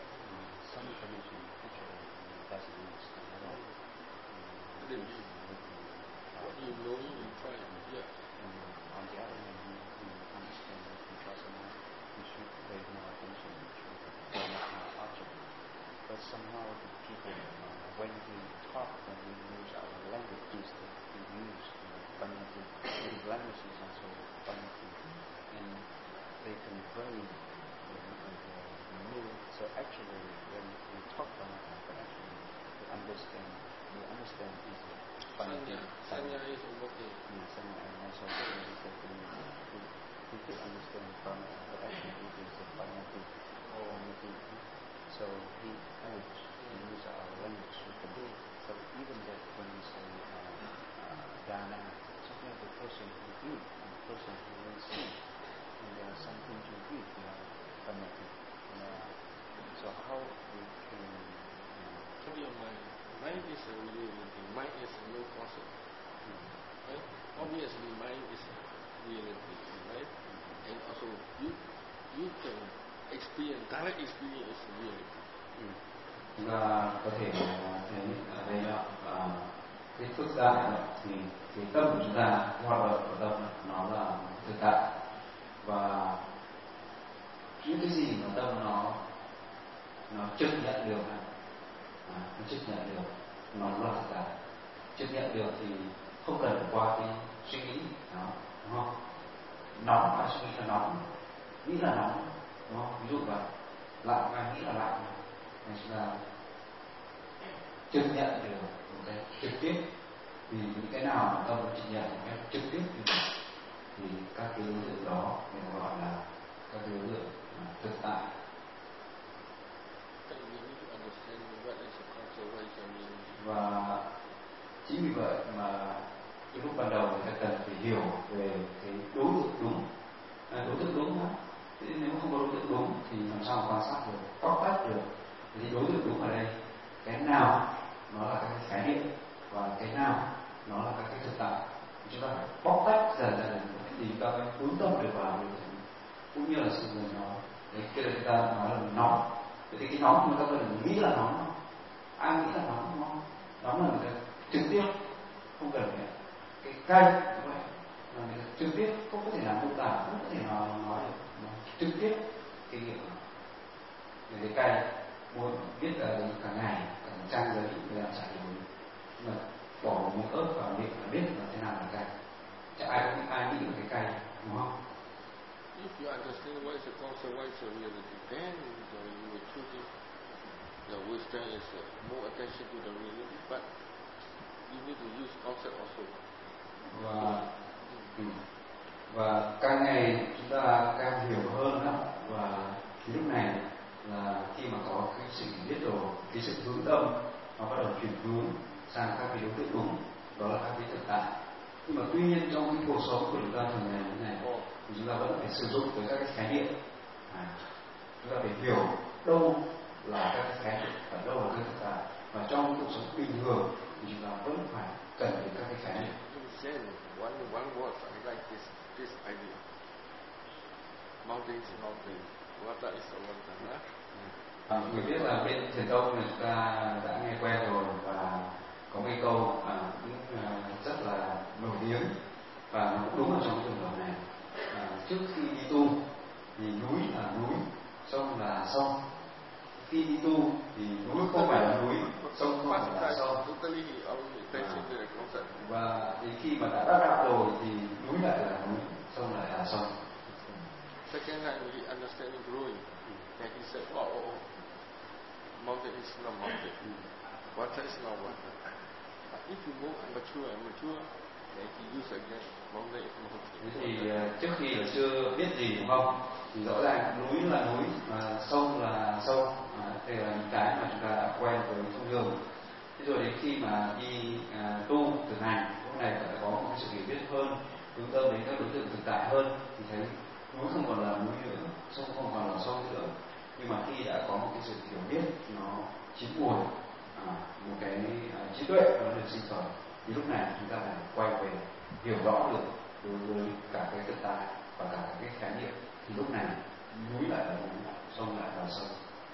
B: doesn't understand at all.
C: What you know, you try. Yeah.
B: On the other hand, you understand that vipassana, you should pay more attention to the object. But somehow the people, when we talk, when we use our languages that we use, funny languages are so funny, and they convey the new. So actually, when we talk about that, actually we understand is funny.
C: Sanya is working.
B: Sanya and also we could understand from it, but actually it is a funny thing. So he urged to use our language to convey. So even that when we say dana, something like the person who gives and the person who receives, and there are something to give, funny thing. So how we can
C: Study of mind. Mind is a reality. Mind is a no concept. Right? Obviously, mind is a reality, right? And also, you can experience, direct experience is a reality.
A: Và có thể thấy ở đây là cái thực tại thì cái tâm của chúng ta, cái hoạt động của tâm nó là thực tại, và những cái gì mà tâm nó chấp nhận được nó chấp nhận được nó là thực tại. Chấp nhận được thì không cần qua cái suy nghĩ đó, đúng không? Nóng mà suy nghĩ là nóng, nghĩ là nóng, đúng không? Ví dụ vậy, lạnh mà nghĩ là lạnh, nên chúng ta chấp nhận được một cái trực tiếp. Vì những cái nào mà tâm chấp nhận một cái trực tiếp thì các cái đối tượng đó mình gọi là các cái đối tượng thực tại. Và chính vì vậy mà cái lúc ban đầu người ta cần phải hiểu về cái đối tượng đúng. Đối tượng đúng đó. Thế nếu không có đối tượng đúng thì làm sao quan sát được, bóc tách được. Thì đối tượng đúng ở đây, cái nào nó là các cái khái niệm và cái nào nó là các cái thực tại. Chúng ta phải bóc tách dần dần để tìm ra cái hướng tâm được vào điều gì. Cũng như là sự người nó cái là chúng ta nói là nóng. Thì cái nóng người ta có thể nghĩ là nóng, ai nghĩ là nóng đúng không? Nóng là người ta trực tiếp, không cần phải cái cay như vậy, là người ta trực tiếp, không có thể làm mô tả, không có thể nào nói được, trực tiếp kinh nghiệm về cái cay. Muốn biết là cả ngày, cả một trang giấy người ta trải nghiệm, nhưng mà bỏ một miếng ớt vào miệng là biết là thế nào là cay. Chả ai nghĩ được cái cay, đúng không?
C: If you understand what is the concept, what is the reality, then you will truly, the wisdom is more attention to the reality, but you need to use concept also.
A: Và càng ngày chúng ta càng hiểu hơn đó, và lúc này là khi mà có cái sự biết rồi, cái sự hướng tâm nó bắt đầu chuyển hướng sang các cái đối tượng đúng, đó là các cái thực tại. Nhưng mà tuy nhiên trong cái cuộc sống của chúng ta thường ngày như này, thì chúng ta vẫn phải sử dụng tới các cái khái niệm. Chúng ta phải hiểu đâu là các cái khái niệm và đâu là các thực tại. Và trong cuộc sống bình thường thì chúng ta vẫn phải cần đến các cái khái niệm.
C: One word I like this idea. Mountain is mountain, water is water.
A: Người biết là bên thiền tông này chúng ta đã nghe quen rồi, và có mấy câu cũng rất là nổi tiếng và nó cũng đúng ở trong trường hợp này. Trước khi đi tu thì núi là núi, sông là sông. Khi đi tu thì núi không phải là núi, sông không phải là sông. Và đến khi mà đã đắc đạo rồi thì núi lại là núi, sông lại là sông.
C: Second time he understanding growing, and he said, "Oh, mountain is not mountain, water is not water. But if you move and mature, then he use again, mountain is mountain."
A: Thế thì trước khi là chưa biết gì đúng không? Thì rõ ràng núi là núi, sông là sông. Đây là những cái mà chúng ta đã quen với thông thường. Thế rồi đến khi mà đi tu thực hành, lúc này phải có một sự hiểu biết hơn, hướng tâm đến các đối tượng thực tại hơn, thì thấy núi không còn là núi nữa, sông không còn là sông nữa. Nhưng mà khi đã có một cái sự hiểu biết nó chín mùi, một cái trí tuệ nó được sinh khởi, thì lúc này chúng ta phải quay về hiểu rõ được đối với cả cái thực tại và cả cái khái niệm. Thì lúc này núi lại là núi, sông lại là sông.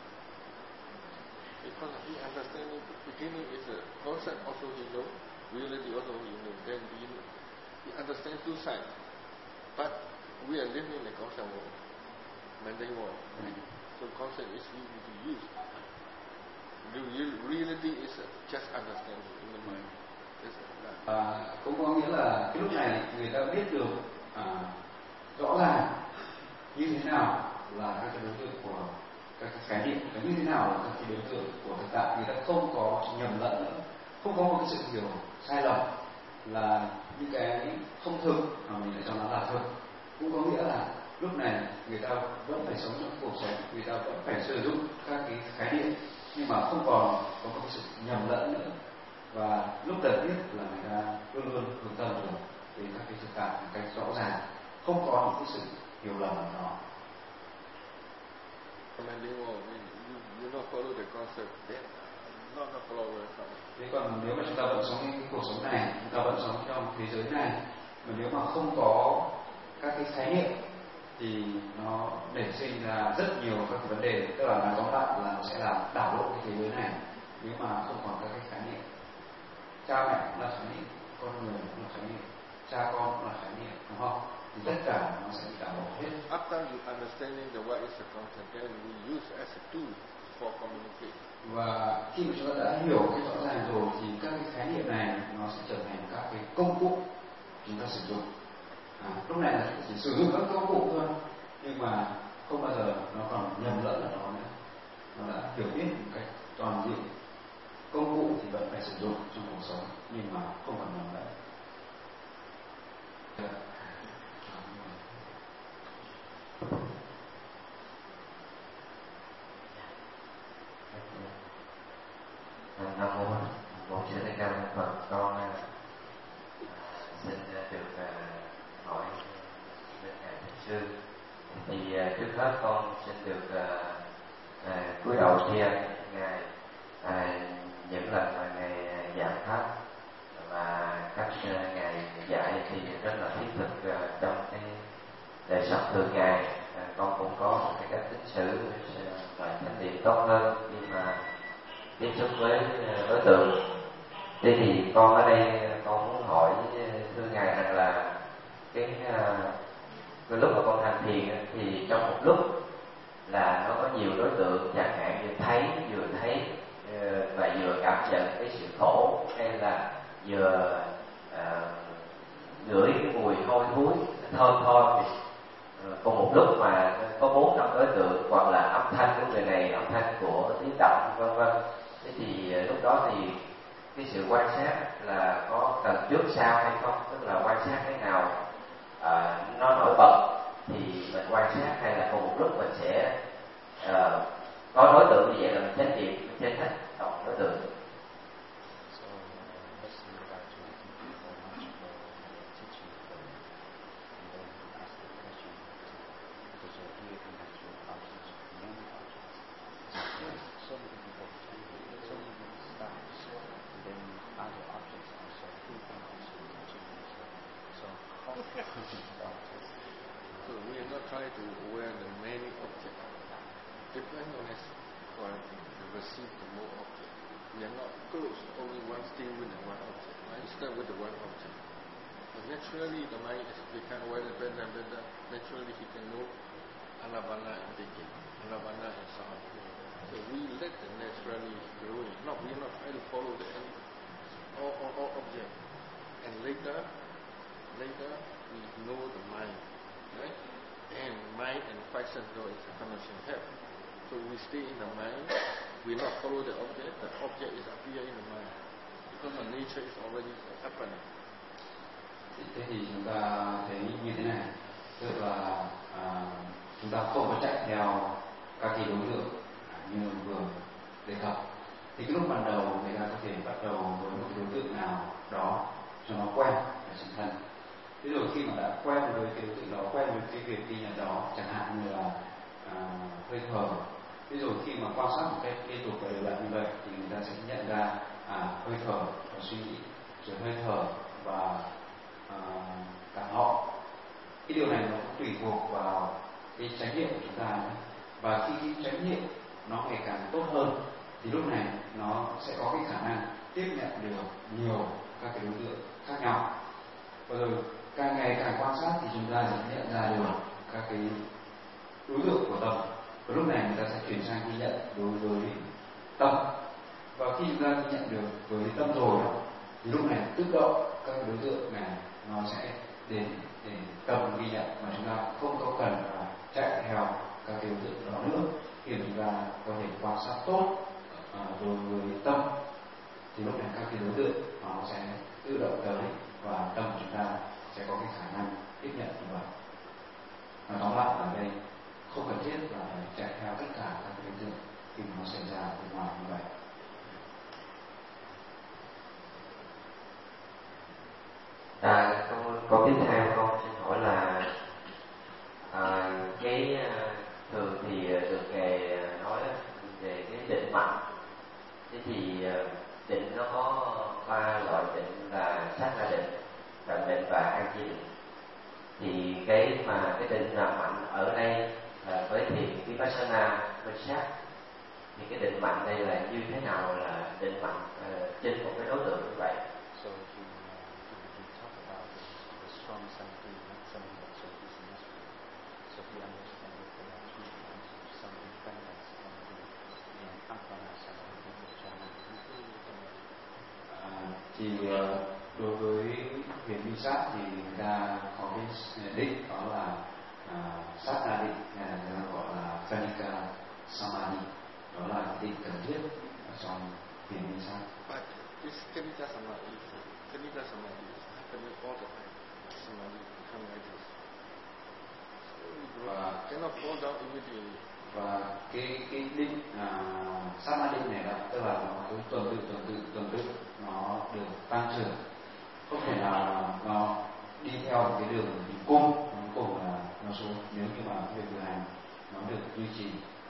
C: Because he understanding the beginning is a concept also he know, reality also he know. Then he understand two sides. But we are living in the concept world, mundane world. So concept is easy to use. The reality is just understanding in the mind.
A: Cũng có nghĩa là cái lúc này người ta biết được rõ ràng như thế nào là các cái đối tượng của các cái khái niệm, và như thế nào là các cái đối tượng của thực tại. Người ta không có nhầm lẫn nữa, không có một cái sự hiểu sai lầm là những cái không thực mà mình lại cho nó là thực. Cũng có nghĩa là lúc này người ta vẫn phải sống trong cuộc sống, người ta vẫn phải sử dụng các cái khái niệm, nhưng mà không còn có một cái sự nhầm lẫn nữa. Và lúc cần biết là người ta luôn luôn hướng tâm được đến các cái thực tại một cách rõ ràng, không có những cái sự hiểu lầm ở đó.
C: You not follow the concept, then not follow the concept.
A: Thế còn nếu mà chúng ta vẫn sống trong cái cuộc sống này, chúng ta vẫn sống trong thế giới này, mà nếu mà không có các cái khái niệm thì nó nảy sinh ra rất nhiều các cái vấn đề. Tức là nói tóm lại là nó sẽ làm đảo lộn cái thế giới này nếu mà không còn các cái khái niệm. Cha mẹ cũng là khái niệm, con người cũng là khái niệm, cha con cũng là khái niệm, đúng không? Thì tất cả nó sẽ bị đảo lộn hết.
C: After you understanding the what is the concept, then we use as a tool for communicate.
A: Và khi mà chúng ta đã hiểu cái rõ ràng rồi thì các cái khái niệm này nó sẽ trở thành các cái công cụ chúng ta sử dụng. Lúc này là chỉ sử dụng các công cụ thôi, nhưng mà không bao giờ nó còn nhầm lẫn ở đó nữa. Nó đã hiểu biết một cách toàn diện. Công cụ thì vẫn phải sử dụng trong cuộc sống, nhưng mà không còn nhầm lẫn.
I: Nam mô Bổn Sư Thích Ca Mâu Ni Phật. Con xin được hỏi đến ngài Thiền sư. Thì trước hết con xin được cúi đầu tri ân ngài những lần mà ngài giảng pháp và các ngài dạy thì rất là thiết thực trong cái đời sống thường ngày. Con cũng có một cái cách ứng xử và chánh niệm tốt hơn khi mà tiếp xúc với đối tượng. Thế thì con ở đây con muốn hỏi thưa ngài rằng là cái lúc mà con hành thiền thì trong một lúc là nó có nhiều đối tượng, chẳng hạn như vừa thấy và vừa cảm nhận cái sự khổ, hay là vừa ngửi cái mùi hôi thối thơm thôi. Cùng một lúc mà có 4-5 đối tượng, hoặc là âm thanh của người này, âm thanh của tiếng động, vân vân. Thế thì lúc đó thì cái sự quan sát là có cần trước sau hay không, tức là quan sát cái nào nó nổi bật thì mình quan sát, hay là cùng một lúc mình sẽ có đối tượng như vậy là mình chánh niệm trên hết tổng đối tượng.
C: So we are not trying to aware the many objects. Depending on to receive the more object. We are not close to only one still with the one object. Right? Start with the one object. But naturally the mind is become aware better. Naturally he can know anabana and thinking, anabana and sound. So we let the naturally grow. We are not trying to follow the all object. And later we know the mind, right? And mind and question though is a connection help. So we stay in the mind, we not follow the object is appear in the mind. Because the nature is already happening.
A: Thế thì chúng ta thấy như thế này, tức là chúng ta không có chạy theo các cái đối tượng như vừa đề cập. Thì cái lúc ban đầu người ta có thể bắt đầu với một đối tượng nào đó cho nó quen và sinh thân. Thế rồi khi mà đã quen với cái đối tượng đó, quen với cái việc ghi nhận đó, chẳng hạn như là hơi thở. Thế rồi khi mà quan sát một cách liên tục và đều đặn như vậy thì người ta sẽ nhận ra hơi thở và suy nghĩ, rồi hơi thở và cảm họ. Cái điều này nó cũng tùy thuộc vào cái chánh niệm của chúng ta nữa. Và khi cái chánh niệm nó ngày càng tốt hơn thì lúc này nó sẽ có cái khả năng tiếp nhận được nhiều các cái đối tượng khác nhau. Và rồi càng ngày càng quan sát thì chúng ta sẽ nhận ra được các cái đối tượng của tâm. Và lúc này người ta sẽ chuyển sang ghi nhận đối với tâm. Và khi chúng ta ghi nhận được với tâm rồi đó, thì lúc này tự động các đối tượng này nó sẽ đến để cầm ghi nhận, mà chúng ta không có cần phải chạy theo các cái đối tượng đó nữa. Khi mà chúng ta có thể quan sát tốt đối với tâm thì lúc này các cái đối tượng nó sẽ tự động tới và tâm chúng ta sẽ có cái khả năng tiếp nhận như vậy. Nói tóm lại ở đây không cần thiết là phải chạy theo tất cả các cái đối tượng khi mà nó xảy ra bên ngoài như vậy.
I: Câu tiếp theo con xin hỏi là thường thì được ngài nói về cái định mạnh. Thế thì định nó có 3 loại định là sát na định, định định và an chi định. Thì cái định là mạnh ở đây là với thiền vipassana với sát, thì cái định mạnh đây là như thế nào là định mạnh trên một cái đối tượng như vậy?
B: So he talk about the strong something, something that's so business. So he understands that there are two kinds of something feminine, something and apana, something
A: thì đối với thiền minh sát thì người ta có cái định đó là sát na định, hay là người ta gọi là Kanika Samadhi, đó là định cần thiết ở trong thiền minh sát.
C: But this Kanika Samadhi is happening all the time. Samadhi become like this. So cannot fall down immediately.
A: Và cái định Samadhi này là tức là nó cứ tuần tự nó được tăng trưởng, không thể nào nó đi theo một cái đường cung, cuối cùng là nó xuống, nếu như mà việc thực hành nó được duy trì.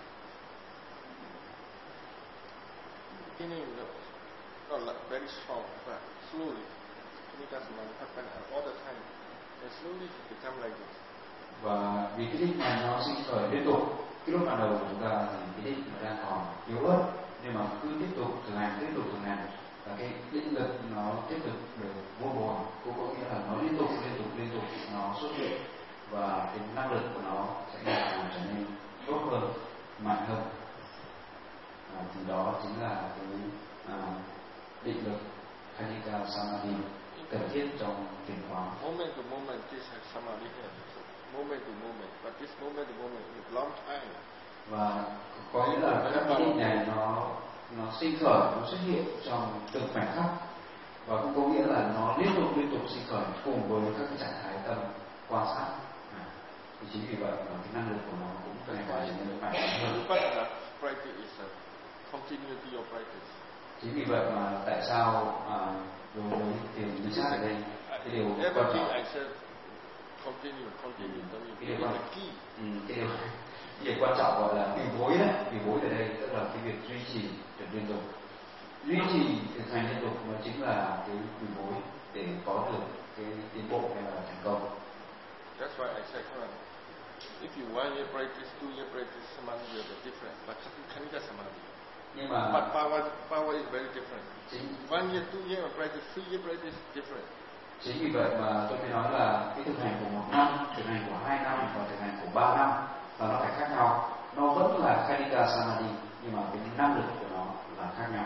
C: Beginning not like very strong, but slowly. Kanika Samadhi happen all the time, and slowly it become like this.
A: Và vì cái định này nó sinh khởi liên tục, cái lúc ban đầu của chúng ta thì cái định nó đang còn yếu ớt, nhưng mà cứ tiếp tục thực hành, và cái định lực nó tiếp tục được vô bồi, cũng có nghĩa là nó liên tục nó xuất hiện, và cái năng lực của nó sẽ ngày càng trở nên tốt hơn, mạnh hơn. Thì đó chính là cái định lực Kanika Samadhi cần thiết trong thiền quán.
C: Moment to moment, this Samadhi here. Moment to moment, but this moment to moment is long time.
A: Và có nghĩa là cái định này nó sinh khởi, nó xuất hiện trong từng khoảnh khắc, và cũng có nghĩa là nó liên tục sinh khởi cùng với các cái trạng thái tâm quan sát. Thì chính vì vậy mà cái năng lực của nó cũng càng ngày trở nên mạnh hơn.
C: Vipassana practice is a continuity of practice.
A: Chính vì vậy mà tại sao đối với thiền minh sát ở đây cái điều quan trọng,
C: continue,
A: cái điều quan trọng gọi là vì bối đấy. Vì bối ở đây tức là cái việc duy trì được liên tục, thực hành liên tục, nó chính là cái vì bối để có được cái tiến bộ hay là thành công.
C: That's why I said, if you 1 year practice, 2 year practice, Samadhi will be different, but Kanika Samadhi.
A: Nhưng mà
C: but power is very different. 1 year, 2 year practice, 3 year practice different.
A: Chính vì vậy mà tôi mới nói là cái thực hành của 1 năm, thực hành của 2 năm và thực hành của 3 năm là nó phải khác nhau. Nó vẫn là Kanika Samadhi, nhưng mà cái năng lực của nó là khác nhau.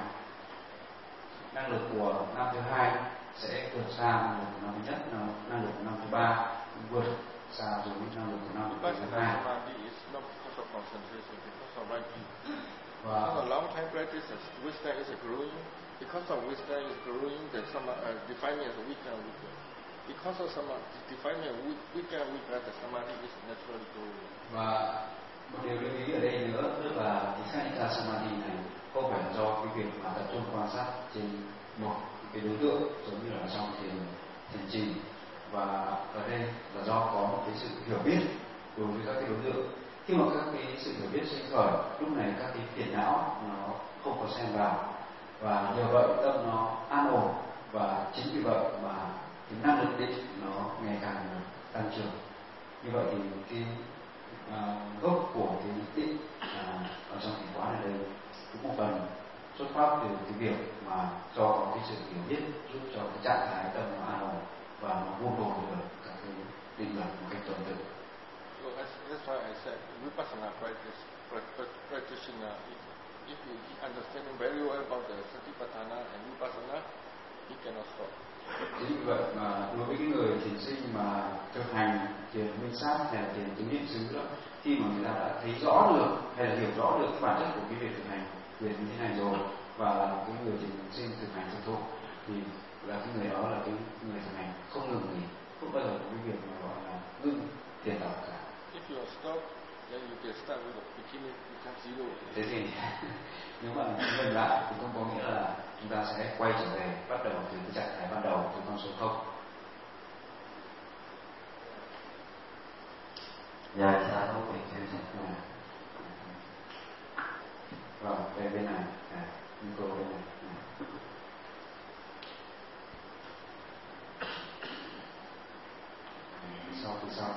A: Năng lực của năm thứ 2 sẽ vượt xa năng lực của năm thứ nhất, năng lực của năm thứ 3 vượt xa rồi năng lực của năm thứ 2.
C: Samadhi is not because of concentration, because of writing. Because a long time practice, wisdom is growing. Because of wisdom is growing, the defining as weaker and weaker. Because of defining weaker and weaker, the Samadhi is naturally growing.
A: Và một điều lưu ý ở đây nữa, tức là cái Kanika Samadhi này không phải do cái việc mà tập trung quan sát trên một cái đối tượng giống như là trong thiền trì, và ở đây là do có một cái sự hiểu biết đối với các cái đối tượng. Khi mà các cái sự hiểu biết sinh khởi, lúc này các cái phiền não nó không có xen vào, và nhờ vậy tâm nó an ổn, và chính vì vậy mà cái năng lực định nó ngày càng tăng trưởng. Như vậy thì cái gốc của cái định ở trong thiền quán ở đây cũng một phần xuất phát từ cái việc mà do có cái sự hiểu biết giúp cho cái trạng thái tâm nó an ổn và nó vô bồi được các cái định luật một cách tuần tự.
C: So that's why I said Vipassana practitioner, if you understand very well about the Satipatthana and Vipassana, you cannot stop.
A: Chính vì vậy mà đối với cái người thiền sinh mà thực hành thiền minh sát hay là thiền tứ niệm xứ đó, khi mà người ta đã thấy rõ được hay là hiểu rõ được cái bản chất của cái việc thực hành việc như thế này rồi, và là cái người thiền sinh thực hành thực thụ, thì là cái người đó là cái người thực hành không ngừng nghỉ, không bao giờ có cái việc mà gọi là ngưng thiền tập cả.
C: If you stop, then you can start with the beginning, become zero.
A: Thế thì nếu mà ngừng lại thì không có nghĩa là chúng ta sẽ quay trở về bắt đầu từ cái trạng thái ban đầu, từ con số 0.
I: Dạ, sao không bị chia sẻ?
A: Rồi, về bên này, micro bên này. Từ sau.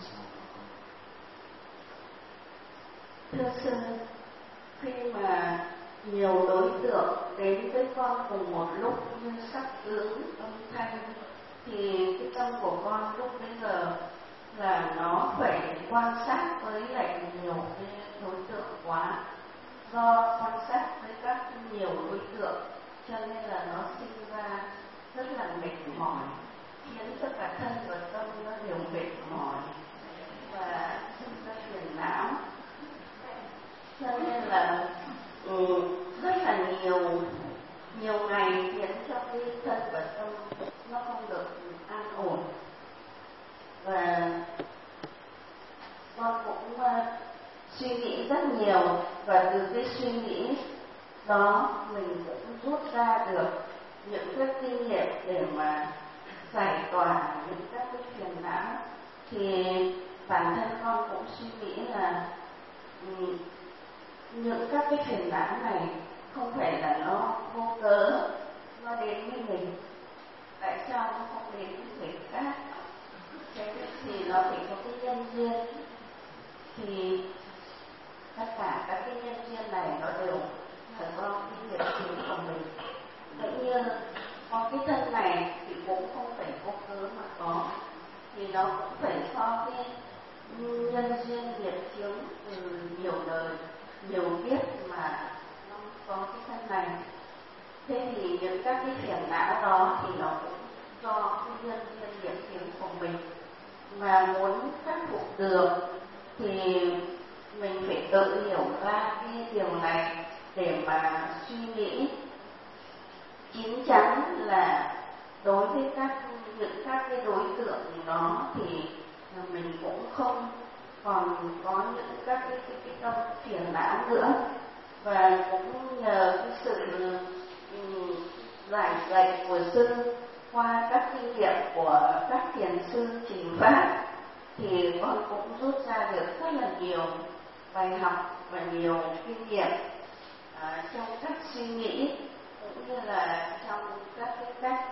F: Thưa sư, khi mà nhiều đối tượng đến với con cùng một lúc như sắc tướng, âm thanh, thì cái tâm của con lúc bây giờ là nó phải quan sát với lại nhiều cái đối tượng quá. Do quan sát với các nhiều đối tượng cho nên là nó sinh ra rất là mệt mỏi, khiến cho cả thân và tâm nó đều mệt mỏi và sinh ra phiền não. Cho nên là rất là nhiều ngày khiến cho cái thân và tâm nó không được an ổn. Và con cũng suy nghĩ rất nhiều, và từ cái suy nghĩ đó mình cũng rút ra được những cái kinh nghiệm để mà giải tỏa những các cái phiền não. Thì bản thân con cũng suy nghĩ là những các cái phiền não này không phải là nó vô cớ nó đến với mình, tại sao nó không đến với người khác? Thế thì nó phải có cái nhân duyên. Thì tất cả các cái nhân duyên này nó đều là do cái nghiệp chướng của mình. Cũng như có cái thân này thì cũng không phải vô cớ mà có, thì nó cũng phải do cái nhân duyên nghiệp chướng từ nhiều đời, nhiều kiếp mà nó có cái thân này. Thế thì những các cái phiền não đó thì nó cũng do cái nhân duyên nghiệp chướng của mình. Mà muốn khắc phục được thì mình phải tự hiểu ra cái điều này để mà suy nghĩ chín chắn là đối với những các cái đối tượng đó thì mình cũng không còn có những các cái tâm phiền não nữa. Và cũng nhờ cái sự giải dạy của sư qua các kinh nghiệm của các thiền sư trình pháp thì con cũng rút ra được rất là nhiều bài học và nhiều kinh nghiệm trong cách suy nghĩ, cũng như là trong các cái cách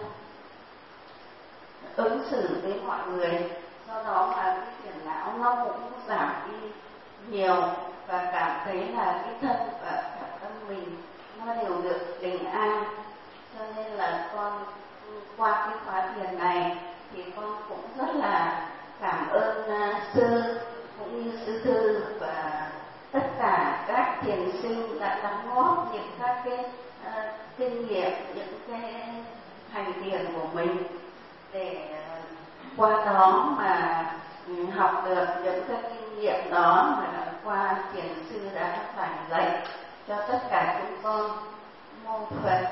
F: ứng xử với mọi người. Do đó mà cái phiền não nó cũng giảm đi nhiều, và cảm thấy là cái thân và cả tâm mình nó đều được bình an. Cho nên là con qua cái khóa thiền này thì con cũng rất là cảm ơn sư cũng như sư thư và tất cả các thiền sinh đã đóng góp những các cái kinh nghiệm, những cái hành thiền của mình để qua đó mà học được những cái kinh nghiệm đó mà qua thiền sư đã giảng dạy cho tất cả chúng con. Mô Phật.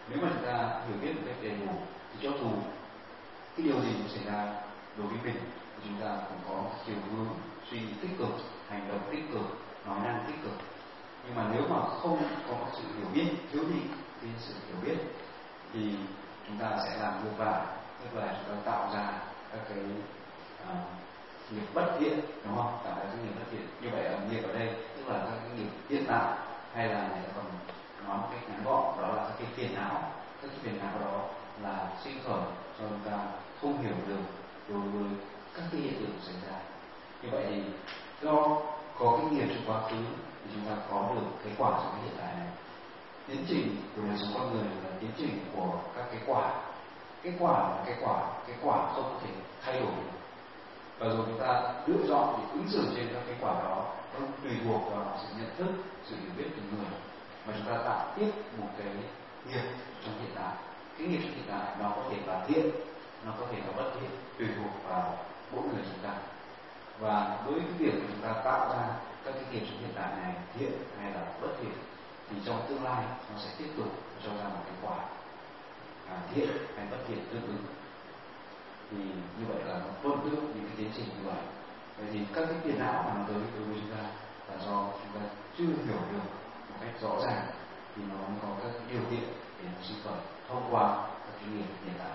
A: Nếu mà chúng ta hiểu biết một cách đầy đủ thì cho dù cái điều gì cũng xảy ra đối với mình thì chúng ta cũng có chiều hướng suy nghĩ tích cực, hành động tích cực, nói năng tích cực. Nhưng mà nếu mà không có sự hiểu biết, thiếu đi cái sự hiểu biết thì chúng ta sẽ làm ngược lại, tức là chúng ta tạo ra các cái nghiệp bất thiện, đúng không? Tạo ra cái nghiệp bất thiện. Như vậy nghiệp ở đây tức là các cái nghiệp hiện tại, hay là người ta còn nói một cách ngắn gọn đó là các cái phiền não. Các cái phiền não đó là sinh khởi cho chúng ta không hiểu được đối với các cái hiện tượng xảy ra. Như vậy thì do có cái nghiệp trong quá khứ thì chúng ta có được cái quả trong cái hiện tại này. Tiến trình của đời sống con người là tiến trình của các cái quả. Cái quả là cái quả không có thể thay đổi được. Và rồi chúng ta lựa chọn để ứng xử trên các cái quả đó không tùy thuộc vào sự nhận thức, sự hiểu biết của người, mà chúng ta tạo tiếp một cái nghiệp trong hiện tại. Cái nghiệp trong hiện tại nó có thể là thiện, nó có thể là bất thiện, tùy thuộc vào mỗi người chúng ta. Và đối với cái việc mà chúng ta tạo ra các cái nghiệp trong hiện tại này thiện hay là bất thiện thì trong tương lai nó sẽ tiếp tục cho ra một cái quả thiện hay bất thiện tương ứng. Thì như vậy là nó tuân theo những cái tiến trình như vậy. Vậy thì các cái phiền não mà nó tới đối với chúng ta là do chúng ta chưa hiểu được một cách rõ ràng thì nó mới có các cái điều kiện để nó sinh khởi thông qua các cái nghiệp hiện tại.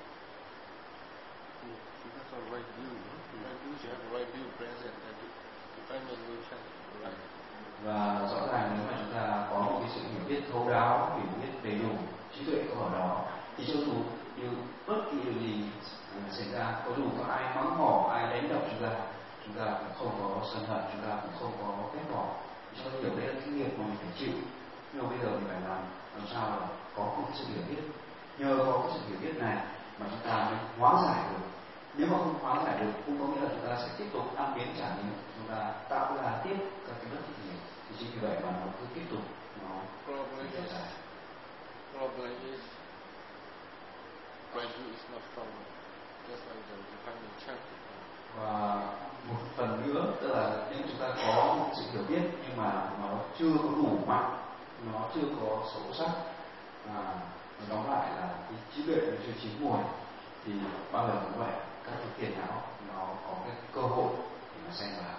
A: Và rõ ràng nếu mà chúng ta có một cái sự hiểu biết thấu đáo, hiểu biết đầy đủ, trí tuệ có ở đó thì cho dù bất kỳ điều gì xảy ra, có dù có ai mắng mỏ, ai đánh đập chúng ta cũng không có sân hận, chúng ta cũng không có ghét bỏ. Cho nên hiểu đây là cái nghiệp mà mình phải chịu. Nhưng mà bây giờ mình phải làm sao là có một cái sự hiểu biết. Nhờ có cái sự hiểu biết này mà chúng ta mới hóa giải được. Nếu mà không hóa giải được cũng có nghĩa là chúng ta sẽ tiếp tục ăn biến trả nghiệp, chúng ta tạo ra tiếp các cái bất thiện nghiệp. Thì chính vì vậy mà nó cứ tiếp tục nó kéo dài.
C: Problem is gradually is not from just like the divine chant.
A: Và một phần nữa tức là nếu chúng ta có một sự hiểu biết nhưng mà nó chưa có đủ mạnh, nó chưa có sâu sắc, nó đóng lại là cái trí tuệ nó chưa chín mùi thì bao giờ cũng vậy, các cái phiền não nó có cái cơ hội để nó xen vào.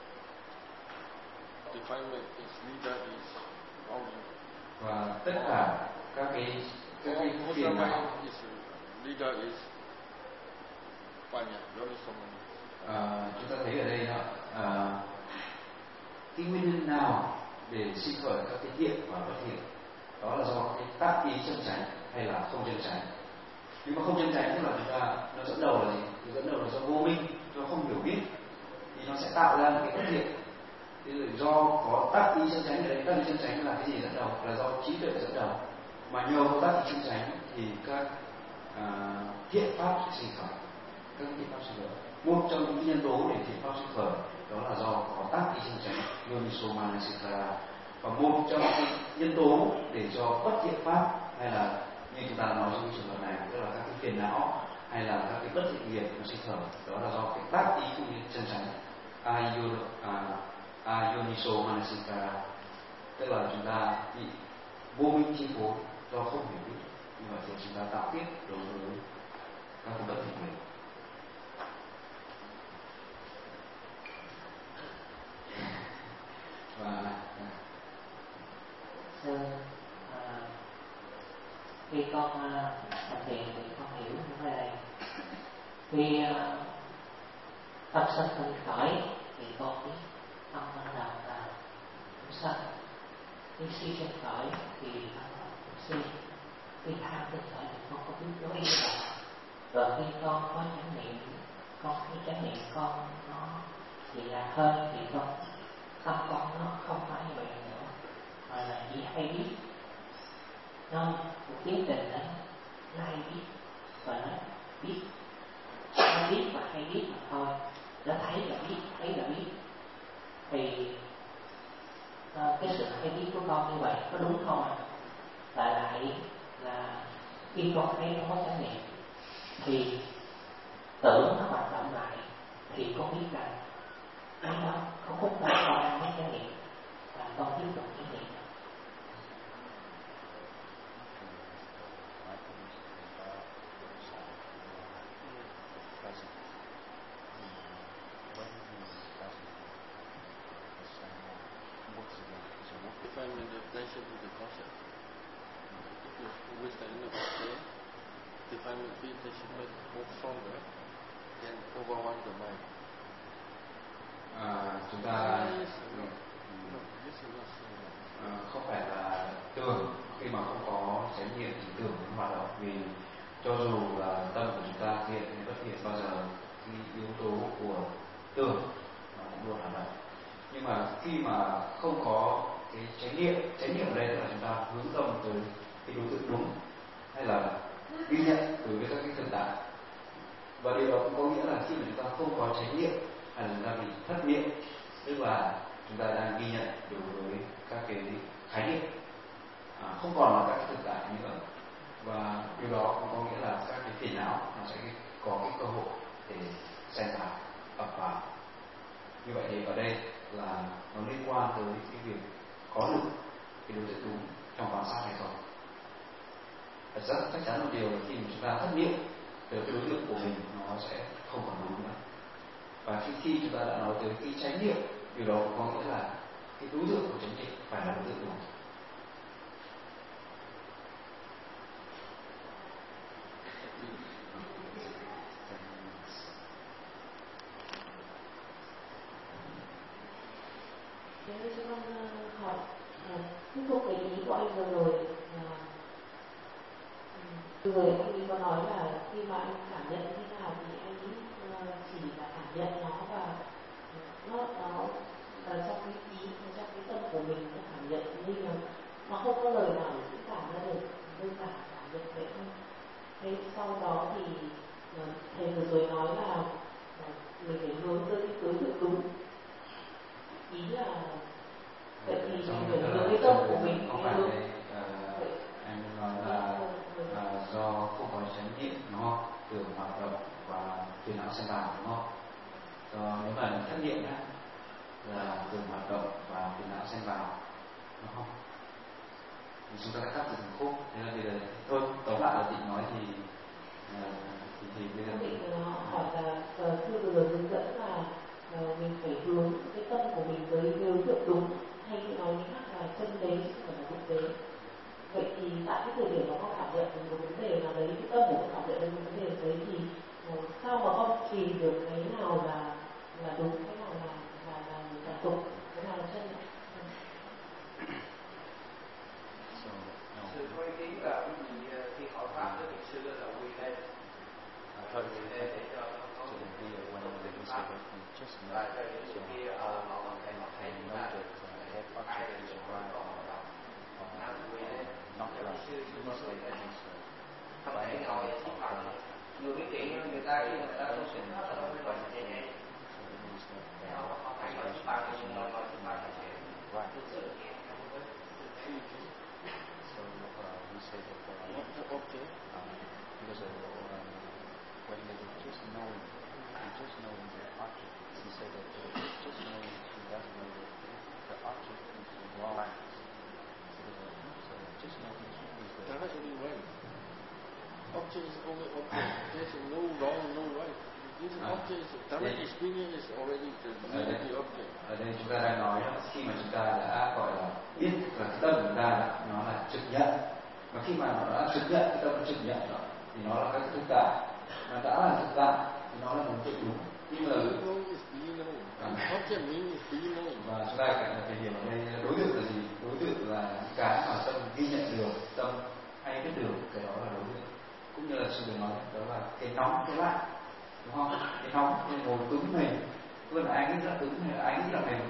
A: Và tất cả các cái phiền não chúng ta thấy ở đây cái nguyên nhân nào để sinh khởi các cái thiện và bất thiện, đó là do cái tác ý chân chánh hay là không chân chánh. Nhưng mà không chân chánh tức là chúng ta nó dẫn đầu là gì? Nó dẫn đầu là do vô minh, do không hiểu biết thì nó sẽ tạo ra một cái bất thiện. Thì do có tác ý chân chánh ở đây, tác ý chân chánh là cái gì dẫn đầu? Là do trí tuệ dẫn đầu. Mà nhờ có tác ý chân chánh thì các thiện pháp sẽ sinh khởi, các thiện pháp sinh khởi. Một trong những nhân tố để thiện pháp sinh khởi đó là do có tác ý chân chánh, Yoniso Manasikara. Và một trong những nhân tố để cho bất thiện pháp hay là như chúng ta nói trong trường hợp này tức là các cái phiền não hay là các cái bất thiện nghiệp nó sinh khởi, đó là do cái tác ý cũng như chân chánh, Ayoniso Manasikara, tức là chúng ta bị vô minh chi phối do không hiểu biết, nhưng mà thì chúng ta tạo tiếp đối với các cái bất thiện nghiệp. Và
G: khi con thực hiện thì con hiểu như thế này. Khi tâm sân khởi khởi thì con biết tâm ban đầu là sân. Khi si sân khởi thì nó là si. Khi tham sân khởi thì con có biết đối với đó. Rồi khi con có chánh niệm, con khi chánh niệm con nó thì là hơn thì con tâm con nó không phải như vậy nữa, mà là chỉ hay biết. Nó một tiến trình đó nó hay biết và nó biết, nó biết và hay biết mà thôi. Nó thấy là biết, thấy là biết. Thì cái sự hay biết của con như vậy có đúng không ạ? Lại là khi con thấy nó có chánh niệm thì tưởng nó hoạt động lại thì con biết rằng cái đó có khúc đó con đang mất chánh niệm và con tiếp tục chánh niệm.
C: divine meditation make more stronger and overwhelm the mind.
A: Chúng ta
C: Yes, this is not so.
A: không phải là tưởng, khi mà không có chánh niệm thì tưởng nó hoạt động, vì cho dù là tâm của chúng ta thiện hay bất thiện, bao giờ cái yếu tố của tưởng nó cũng luôn hoạt động. Nhưng mà khi mà không có cái chánh niệm ở đây là chúng ta hướng tâm tới cái đối tượng đúng, hay là ghi nhận đối với các cái thực tại. Và điều đó cũng có nghĩa là khi mà chúng ta không có chánh niệm hay là chúng ta bị thất niệm, tức là chúng ta đang ghi nhận đối với các cái khái niệm, không còn là các thực tại nữa, và điều đó cũng có nghĩa là các cái phiền não nó sẽ có cái cơ hội để xen vào, ập vào. Như vậy thì ở đây là nó liên quan tới cái việc có được cái đối tượng đúng trong quan sát hay không. Thật rất chắc chắn một điều là khi mà chúng ta thất niệm về cái đối tượng của mình, nó sẽ không còn đúng nữa. Và khi chúng ta đã nói tới cái chánh niệm, điều đó cũng có nghĩa là cái đối tượng của chánh niệm phải là đối tượng đúng.
J: Thế cho con hỏi tiếp tục cái ý của anh vừa rồi. Người anh ấy có nói là khi mà anh cảm nhận như thế nào thì anh chỉ là cảm nhận nó, và nó ở trong cái ý, trong cái tâm của mình, nó cảm nhận như là nó không có lời nào để diễn tả ra được, đơn giản cảm nhận vậy thôi. Thế sau đó thì thầy vừa rồi nói là mình phải hướng tới cái đối tượng đúng. Ý là vậy thì mình phải hướng cái tâm của mình.
A: Không phải anh nói là do không có chánh niệm, đúng không? Tưởng hoạt động và phiền não xen vào, đúng không? Nếu mà thất niệm á, là tưởng hoạt động và phiền não xen vào, đúng không? Thì chúng ta đã cắt được một khúc, thế là bây giờ thôi tóm lại là Tịnh nói thì bây giờ
J: Tịnh hỏi là thưa vừa rồi hướng dẫn là mình phải hướng cái tâm của mình tới đối tượng đúng, hay nói như khác là chân đế chứ không phải là thực tế. Vậy thì tại cái thời điểm mà con cảm nhận một vấn đề nào đấy, cái tâm của con cảm nhận được một vấn đề đấy, thì sao mà con tìm được cái nào là đúng, cái nào là tục, cái nào là chân?
H: Sư có ý kiến là quý vị khi hỏi pháp với vị sư là quỳ lên, để cho có một cái pháp, và cho những người kia họ có thể thấy chúng ta ai là người còn đó, nào quỳ lên, cho vị sư có quỳ lên, không thể ngồi xếp bằng. Người biết kỹ hơn người ta, khi người ta tu sinh nó là phải ngồi như thế này, họ phải ngồi xếp bằng, ngồi xếp bằng là tu sự kia.
B: So we say that because when they just know the object, we say that just knowing he doesn't know the object is wrong. So just knowing is the
C: That's only right. Object is only object. There's no wrong, no right. This object is direct experience is already the object.
A: Ở đây chúng ta đang nói là khi mà chúng ta đã gọi là biết là cái tâm của chúng ta nó là trực nhận, và khi mà nó đã trực nhận, cái tâm nó trực nhận rồi thì nó là các thực tại, mà đã là thực tại thì nó là một chuyện đúng. Nhưng mà
C: object means be known.
A: Và chúng ta phải hiểu ở đây đối tượng là gì? Đối tượng là những cái mà tâm ghi nhận được, tâm hay biết được, cái đó là đối tượng. Cũng như là sư vừa nói, đó là cái nóng, cái lạnh, đúng không? Cái nóng, cái ngồi cứng mềm, luôn là ai nghĩ là cứng hay là ai nghĩ là mềm.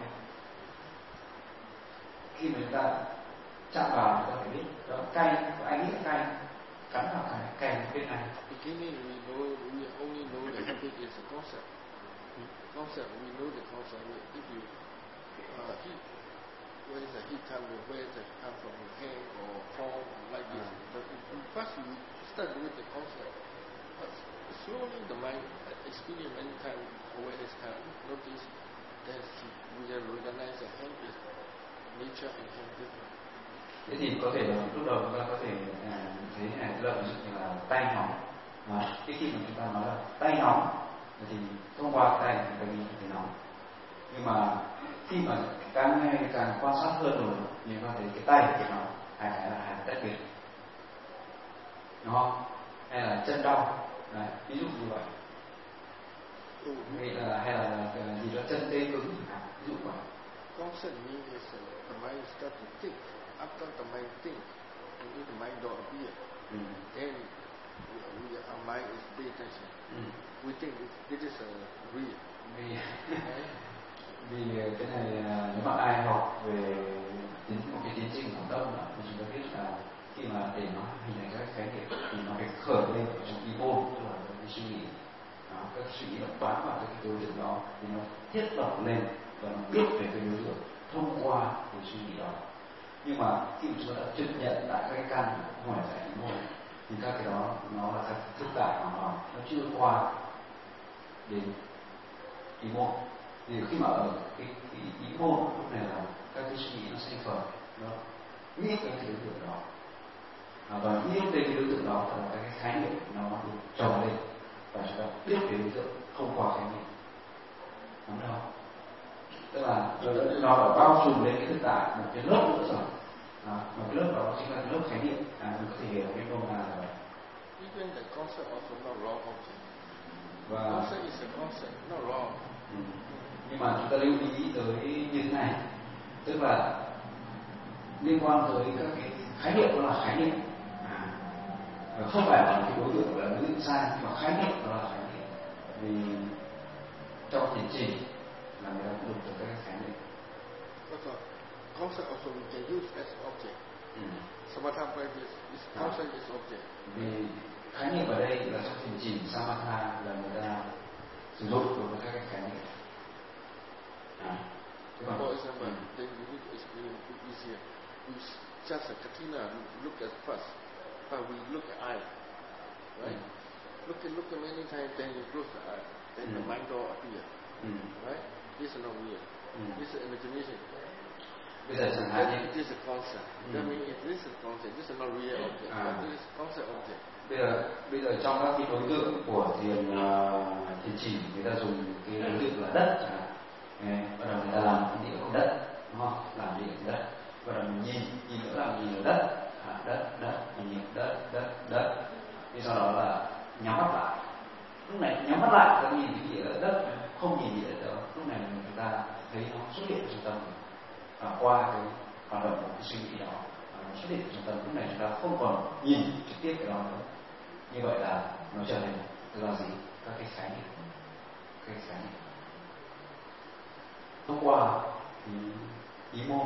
A: Khi mà chúng ta chạm vào, chúng ta phải biết đó, cay, ai nghĩ là cay, cắn vào cay bên này.
C: Beginning we only know the habit is a concept. Concept, we know the concept. If you heat, where is the heat come from? Where does it come from? The hand or form like this. But first we start with the concept. But slowly the mind experience many times, awareness time, notice that we recognize the hand is nature and hand different.
A: Thế thì có thể là lúc đầu chúng ta có thể thấy này, lợi dụng là tay nóng. Cái khi mà chúng ta nói là tay nóng thì thông qua cái tay chúng ta ghi thấy nóng. Nhưng mà khi mà càng ngày càng quan sát hơn rồi thì chúng ta thấy cái tay của nó hai cái là hai tách biệt, đúng không? hay là chân đau. Đấy, ví dụ như vậy. Hay là gì đó chân tê cứng, ví dụ vậy.
C: Concept means is the mind start to think. After the mind think, and if the mind don't appear, then our mind is pay attention. We think this is real.
A: Vì cái này nếu mà ai học về một cái tiến trình của tâm thì chúng ta biết là khi mà để nó hình thành các khái niệm thì nó phải khởi lên ở trong ý môn, tức là cái suy nghĩ. Các suy nghĩ nó bám vào cái đối tượng đó thì nó thiết lập lên và nó biết về cái đối tượng thông qua cái suy nghĩ đó. Nhưng mà khi mà chúng ta đã chấp nhận tại các cái căn ngoài giải ý môn thì các cái đó nó là các thức tại hoàn toàn, nó chưa qua đến ý môn. Thì khi mà ở cái ý môn lúc này là các cái suy nghĩ nó sinh khởi, nó nghĩ về cái đối tượng đó, và nghĩ về cái đối tượng đó là các cái khái niệm nó được trồng lên và chúng ta biết về đối tượng thông qua khái niệm. Đúng không? Tức là nó đã bao trùm lên cái thực tại một cái lớp nữa rồi. Một cái lớp đó chính là cái lớp khái niệm. Mình có thể hiểu cái nôm na là vậy.
C: Even the concept also not wrong object.
A: Và
C: concept is a concept, not wrong.
A: Nhưng mà chúng ta lưu ý tới như thế này, tức là liên quan tới các cái khái niệm đó là khái niệm, không phải là cái đối tượng là đối tượng sai, nhưng mà khái niệm đó là khái niệm. Vì trong tiến trình là người ta cũng dùng từ các khái niệm.
C: Concept also we can use as object. Samatha practice is concept is object.
A: Vì khái niệm ở đây là trong tiến trình Samatha là người ta sử dụng đối với các khái niệm.
C: For example, then you need to explain it easier. We just a katina look at first, but we look at eye, right? Look at many times, then you close the eye, then the mind door appear, right? This is not real. This is imagination.
A: Bây giờ chẳng hạn như
C: this is concept. That means if this is concept, this is not real object, but this is concept object.
A: Bây giờ trong các cái đối tượng của thiền chỉ người ta dùng cái đối tượng là đất chẳng hạn. Bắt đầu người ta làm cái địa của đất, đúng không? Làm địa của đất. Bắt đầu mình nhìn nữa là nhìn ở đất, đất, mình nhìn đất. Thì sau đó là nhắm mắt lại. Lúc này nhắm mắt lại ta nhìn cái địa đất, không nhìn địa đất. Lúc này chúng ta thấy nó xuất hiện trong tâm mình. Và qua cái hoạt động của cái suy nghĩ đó, nó xuất hiện trong tâm. Lúc này chúng ta không còn nhìn trực tiếp cái đó nữa. Như vậy là nó trở thành tức là gì? Các cái khái niệm. Thông qua thì ý môn.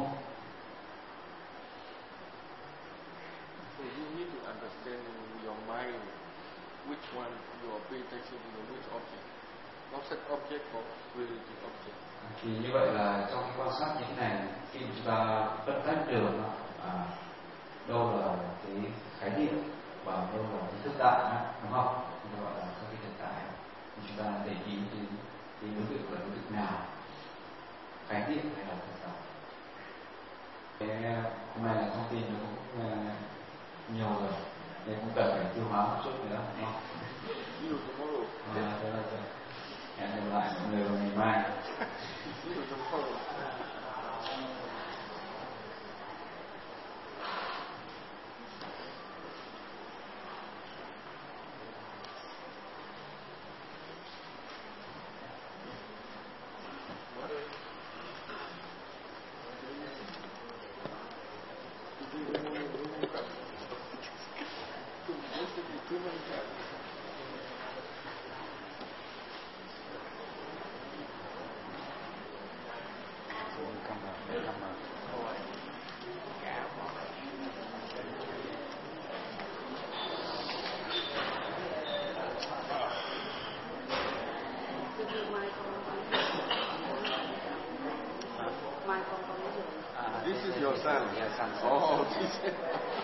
C: So you need to understand in your mind which one you are paying attention to, which object. Concept object or reality object.
A: Thì như vậy là trong cái quan sát như thế này, khi mà chúng ta phân tách được đâu là cái khái niệm và đâu là cái thực tại, đúng không? Chúng ta gọi là các cái thực tại. Thì chúng ta để ý đến cái đối tượng là đối tượng nào, khái niệm hay là thực tại. Hôm nay là thông tin nó cũng nhiều rồi, nên cũng cần phải tiêu hóa một chút nữa, đúng không?
C: You tomorrow.
A: Thế là hẹn gặp lại mọi người vào ngày mai.
C: You tomorrow. This is your son.
B: Yes, son.
C: Oh, this.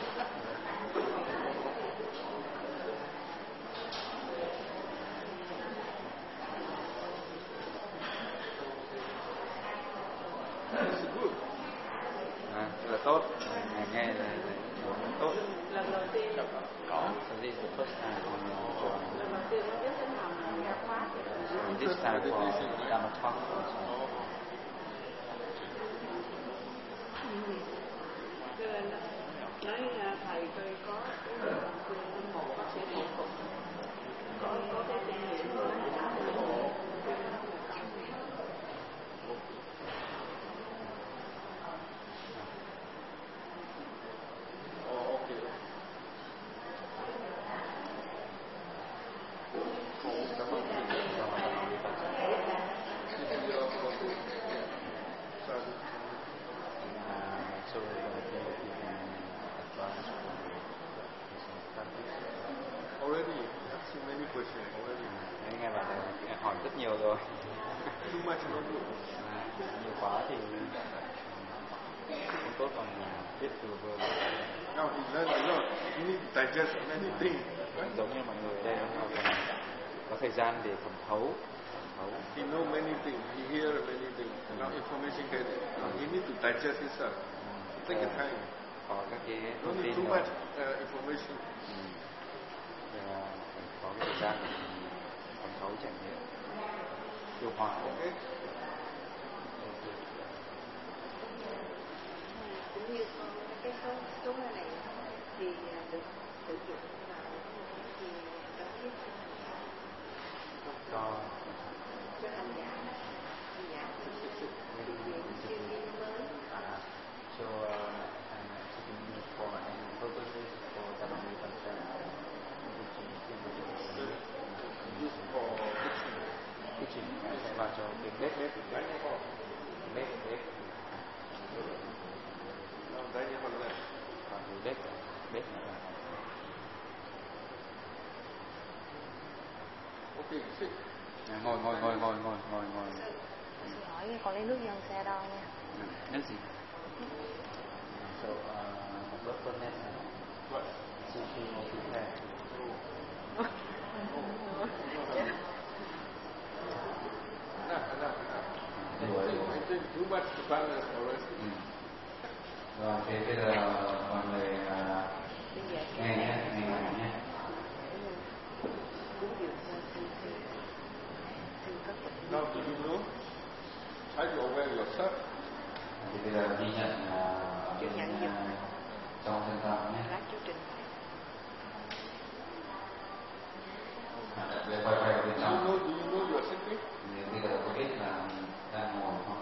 C: It's good.
B: Là tốt. Nghe là tốt.
F: Lần đầu tiên
B: Có. So this is the first time
F: lần đầu tiên nó biết đến làm nghe khóa thì
B: this time for Dhamma talk also.
F: Cho nên nói thầy tôi có cái một bác sĩ phẫu thuật
B: nghe bảo là hỏi rất nhiều rồi.
C: Too much no good.
B: Nhiều quá thì không tốt, còn biết từ vừa.
C: Now he learned a lot. He needs to digest many things.
B: Giống như mọi người ở đây họ còn có thời gian để thẩm thấu.
C: He know many things. He hear many things. Now information get it. Now he needs to digest himself. Take your time.
B: Có các cái
C: Don't
B: thông
C: need
B: tin
C: too
B: rồi.
C: much information.
B: Thì là có cái thời gian để thẩm thấu trải nghiệm, tiêu hóa.
C: Okay.
K: Cũng như cái số này thì được sử dụng vào thì cần thiết
B: cho
K: hành giả thực hiện chuyên môn mới.
B: So taking it for any purposes for Dhamma concern,
C: Use for
B: teaching sẽ vào cho cái bếp.
C: No, they never left.
B: Vào cái bếp.
C: Okay, sit.
B: Ngồi.
K: Tôi hỏi con lấy nước dân xe đâu nha.
B: Nước gì? So, birth net.
C: What?
B: Sushi or prepare.
C: Enough. I think too much balance already.
A: Rồi thì bây giờ mọi người nghe nhé.
C: Now do you know? Try to aware yourself.
A: Thì bây giờ ghi nhận trong thân tâm nhé. Đặc biệt quay vào bên trong.
C: Do you know you are sitting?
A: Thì bây giờ có biết là mình đang ngồi không?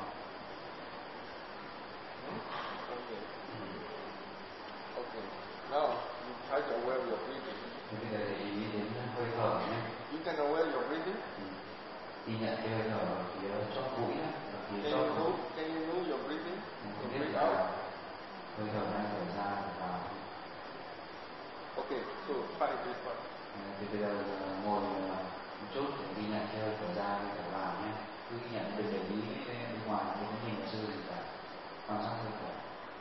C: Okay. Now you try to aware your breathing.
A: Thì bây giờ để ý đến hơi thở nhé.
C: You can aware your breathing.
A: Ghi nhận cái hơi thở ở phía chóp mũi nhé.
C: Can you know your breathing?
A: Mình biết là hơi thở đang thở ra và
C: Okay, so try this one.
A: thì bây giờ ngồi một chút để ghi nhận cái hơi thở ra hơi thở vào nhé. Cứ ghi nhận, đừng để ý bên ngoài, đừng có nhìn vào sư gì cả, quan sát hơi thở.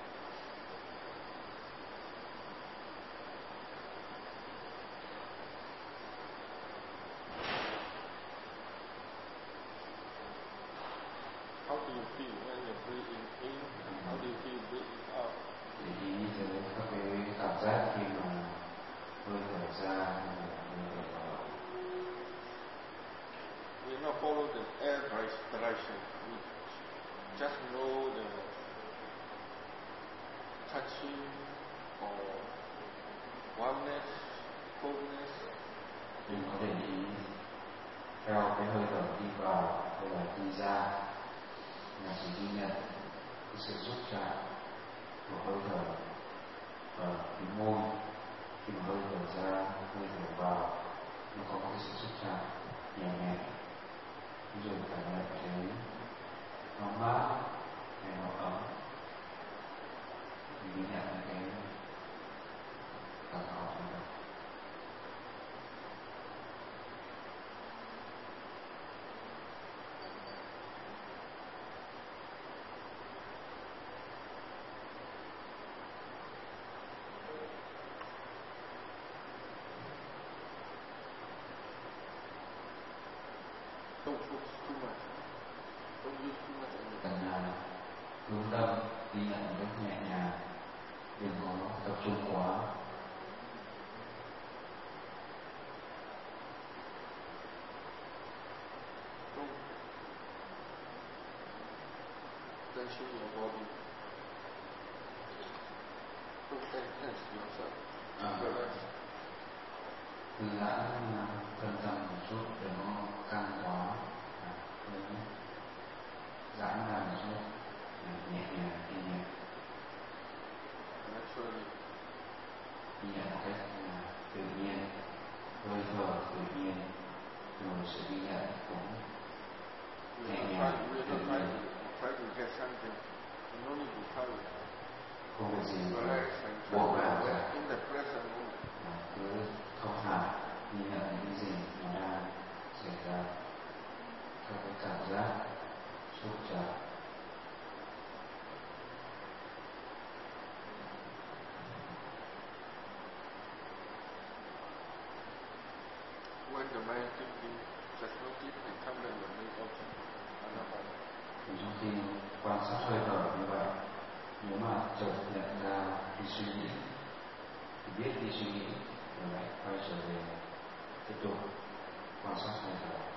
C: How do you feel when you're breathing in? How do you feel breathing out?
A: Để ý tới các cái cảm giác khi mà hơi thở ra hay là hơi thở vào.
C: We not follow the air direction. We just know the touching or warmness, coldness.
A: Đừng có để ý theo cái hơi thở đi vào hay là đi ra, mà chỉ ghi nhận cái sự xúc chạm của hơi thở ở cái môi. Khi mà hơi thở ra, hơi thở vào, nó có một cái sự xúc chạm nhẹ nhàng. Ví dụ cảm nhận thấy nó mát hay nó ấm, thì ghi nhận cái cảm thọ của nó.
C: Don't focus too much. Don't use too much energy.
A: Cần hướng tâm, ghi nhận một cách nhẹ nhàng, đừng có tập trung quá.
C: Don't tension your body. Don't tense yourself. Relax.
A: Thư giãn thân tâm một chút, đừng có căng quá. Giãn ra một chút, nhẹ nhàng,
C: Naturally.
A: ghi nhận một cách tự nhiên, hơi thở tự nhiên, rồi sự ghi nhận cũng nhẹ nhàng, tự nhiên.
C: Try to get something. No need to hurry.
A: Không có gì
C: Relax and
A: buộc vào cả,
C: in the present moment.
A: cứ thông thả ghi nhận những gì nó đang xảy ra.
C: the mind to be just notice it come and when it open.
A: Trong khi quan sát hơi thở như vậy, nếu mà chợt nhận ra đi suy nghĩ thì biết đi suy nghĩ rồi lại quay trở về tiếp tục quan sát hơi thở.